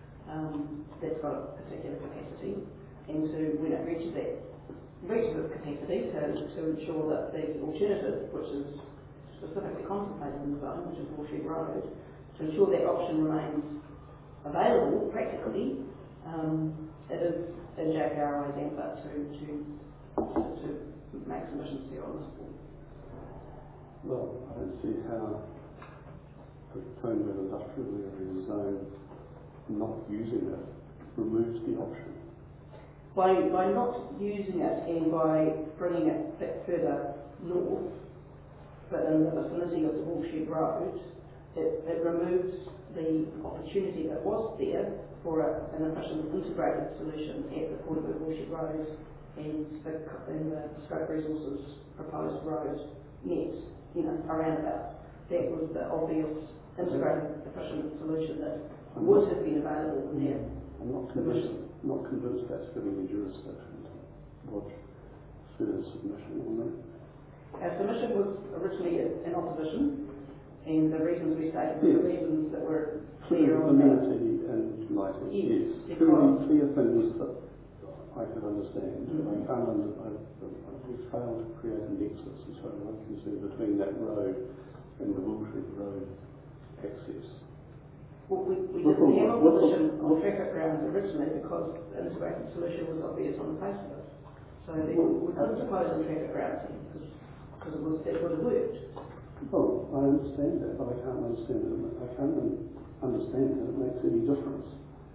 um, that's got a particular capacity, and to, when it reaches that reaches its capacity, to, to ensure that the alternative, which is specifically contemplated in the zone, which is Watershed Road, to ensure that option remains available practically, um, it is in J P R A's effort to, to, to, to make submissions here on this point. Well, I don't see how the Toneville Industrial Area zone not using it removes the option. By, by not using it and by bringing it a bit further north, but in the vicinity of the Watershed Road, it, it removes the opportunity that was there for a, an efficient integrated solution at the point of Watershed Road and the, and the Scope Resources proposed road net, you know, around about. That was the obvious integrated efficient solution that would have been available in there. I'm not convinced, not convinced that's giving you jurisdiction to lodge further submission on that. Our submission was originally in opposition, and the reasons we stated were yes. the reasons that were clear clear on that. amenity and lighting. Yes, yes. Clearly clear things that I could understand. Mm-hmm. I can't under, I, I, we failed to create a nexus, as far as I'm concerned, between that road and the Wiltshire Road access. Well, we, we What didn't the- have what the- opposition on traffic grounds originally because the integrated solution was obvious on the face of it. So the, we couldn't oppose on traffic grounds because, because it, was, it would have worked. Oh, I understand that, but I can't understand it. I can't un- understand that it makes any difference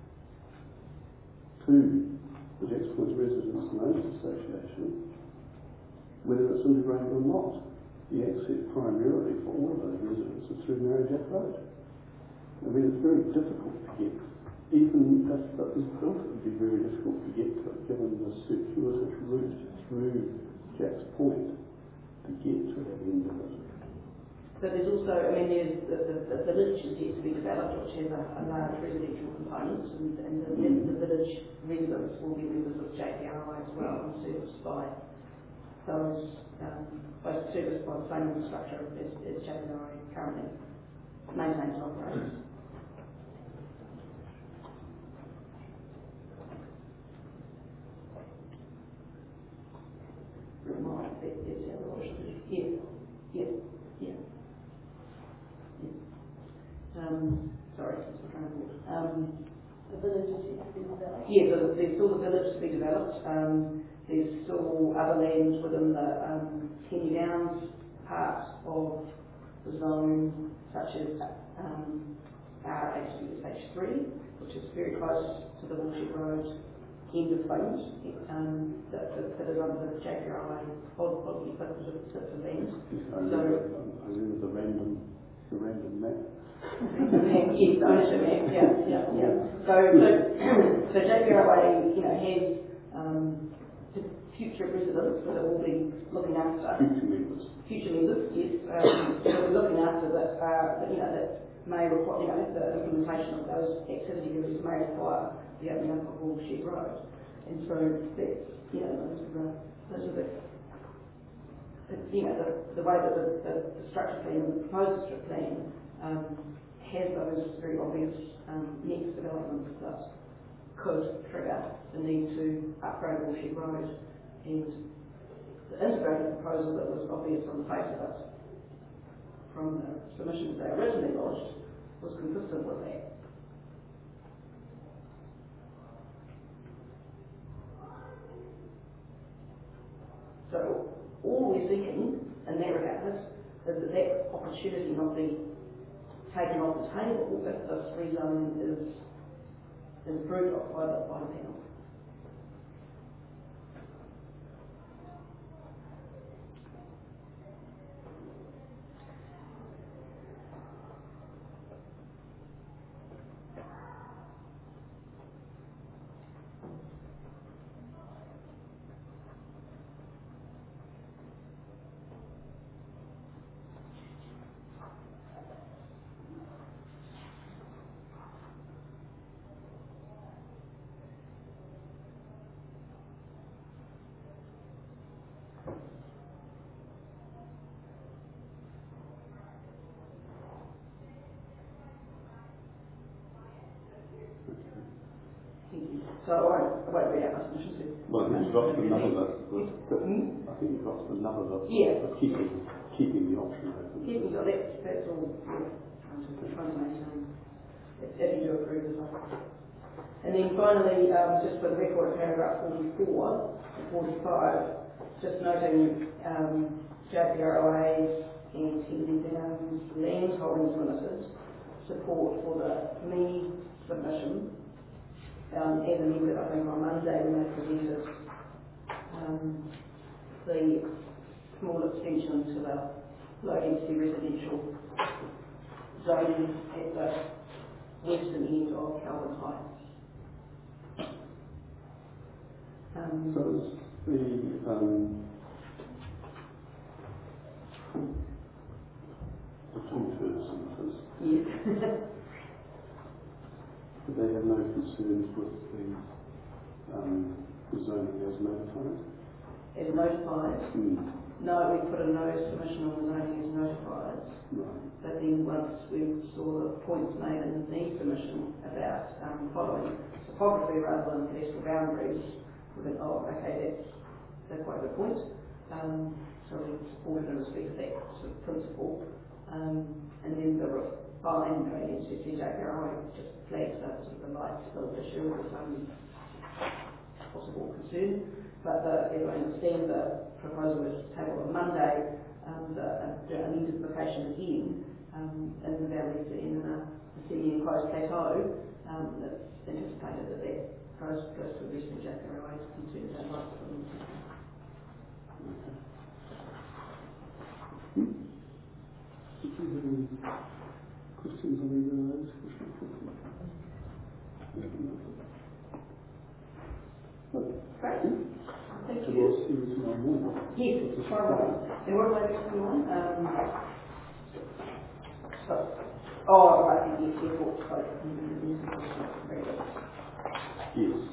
to the Jacks Point Residents and Owners Association whether it's integrated or not. The access primarily for all of those residents is through Murray Jack Road. I mean, it's very difficult to get. Even if it was built, it would be very difficult to get to it, given the circuitous route through Jacks Point to get to that end of it. But there's also, I mean, there's the, the, the village is yet to be developed, which has a, a large residential component, and, and the, mm. the village residents will be members of J P R I as well, and serviced by those, um, both serviced by the same infrastructure as, as J P R I currently maintains and operates. Right, that, that's the other option. Yeah, yeah, yeah. Um, sorry, that's my train of thought. Um, The village is yet to be developed. yeah, so there's still the village to be developed. Um, there's still other land within the um, Kenny Downs part of the zone, such as um, R H S H three, which is very close to the Watershed Road end of things, um, that, that, that is under the J P R I oddly equivalent bits of land. Yes, I So, remember, I remember the random, the random map. yes, ownership map, yeah, yeah, yeah. So, so, so J P R A, you know, has um, future residents that it will be looking after. Future members. Future members, yes. Um, so we're looking after that, uh, that, you know, that may require, you know, the implementation of those activity areas may require the opening up of Watershed Road. And so that's, you know, those are the, those are the, you know, the, the way that the, the, the structure plan and the proposed structure plan um, has those very obvious um, next developments that could trigger the need to upgrade Watershed Road, and the integrated proposal that was obvious on the face of it from the submissions they originally lodged was consistent with that. So all we're seeking in that regard is that that opportunity not be taken off the table if this rezoning is, is approved of by the, by the panel. So I won't, I won't read out my submissions. Well, I think you've got to the nub of it. Hmm? I think you've got to the nub of it. Yeah. Of keeping, keeping the option open. Keeping, so that's, that's all, yeah, trying to, trying to maintain, if, if you do approve the site. And then finally, um, just for the record of paragraph forty-four and forty-five, just noting um, J P R O A and Kennedy Downs Land Holdings Limited support for the me submission. Um, as amended, I think, on Monday when they presented um, the small extension to the low density residential zoning at the western end of Calvin Heights. Um, So is the um, the two first senators, yes. do they have no concerns with the, um, the zoning as notified? As notified. Mm. No, we put a no submission on the zoning as notified. Right. But then once we saw the points made in the submission about um, following topography rather than cadastral boundaries, we went, oh, okay, that's, that's quite a good point. Um, so we supported and respected that sort of principle. Um, and then the refined drainage, C J P R O just flags that sort of the light spill issue as um, possible concern. But the, if I understand the proposal was tabled on Monday, um, the, uh, the identification again um, in the valleys in a, a semi-enclosed plateau, um, it's anticipated that that goes, goes to address the J P R O's concerns and rights for them. Hmm? Did you have any questions on either of those? Great. Thank So you. we'll see you tomorrow morning. Yes, tomorrow morning. And what do I do tomorrow? Um, so, oh, right, yes, yes, yes, sorry. Very good. Yes.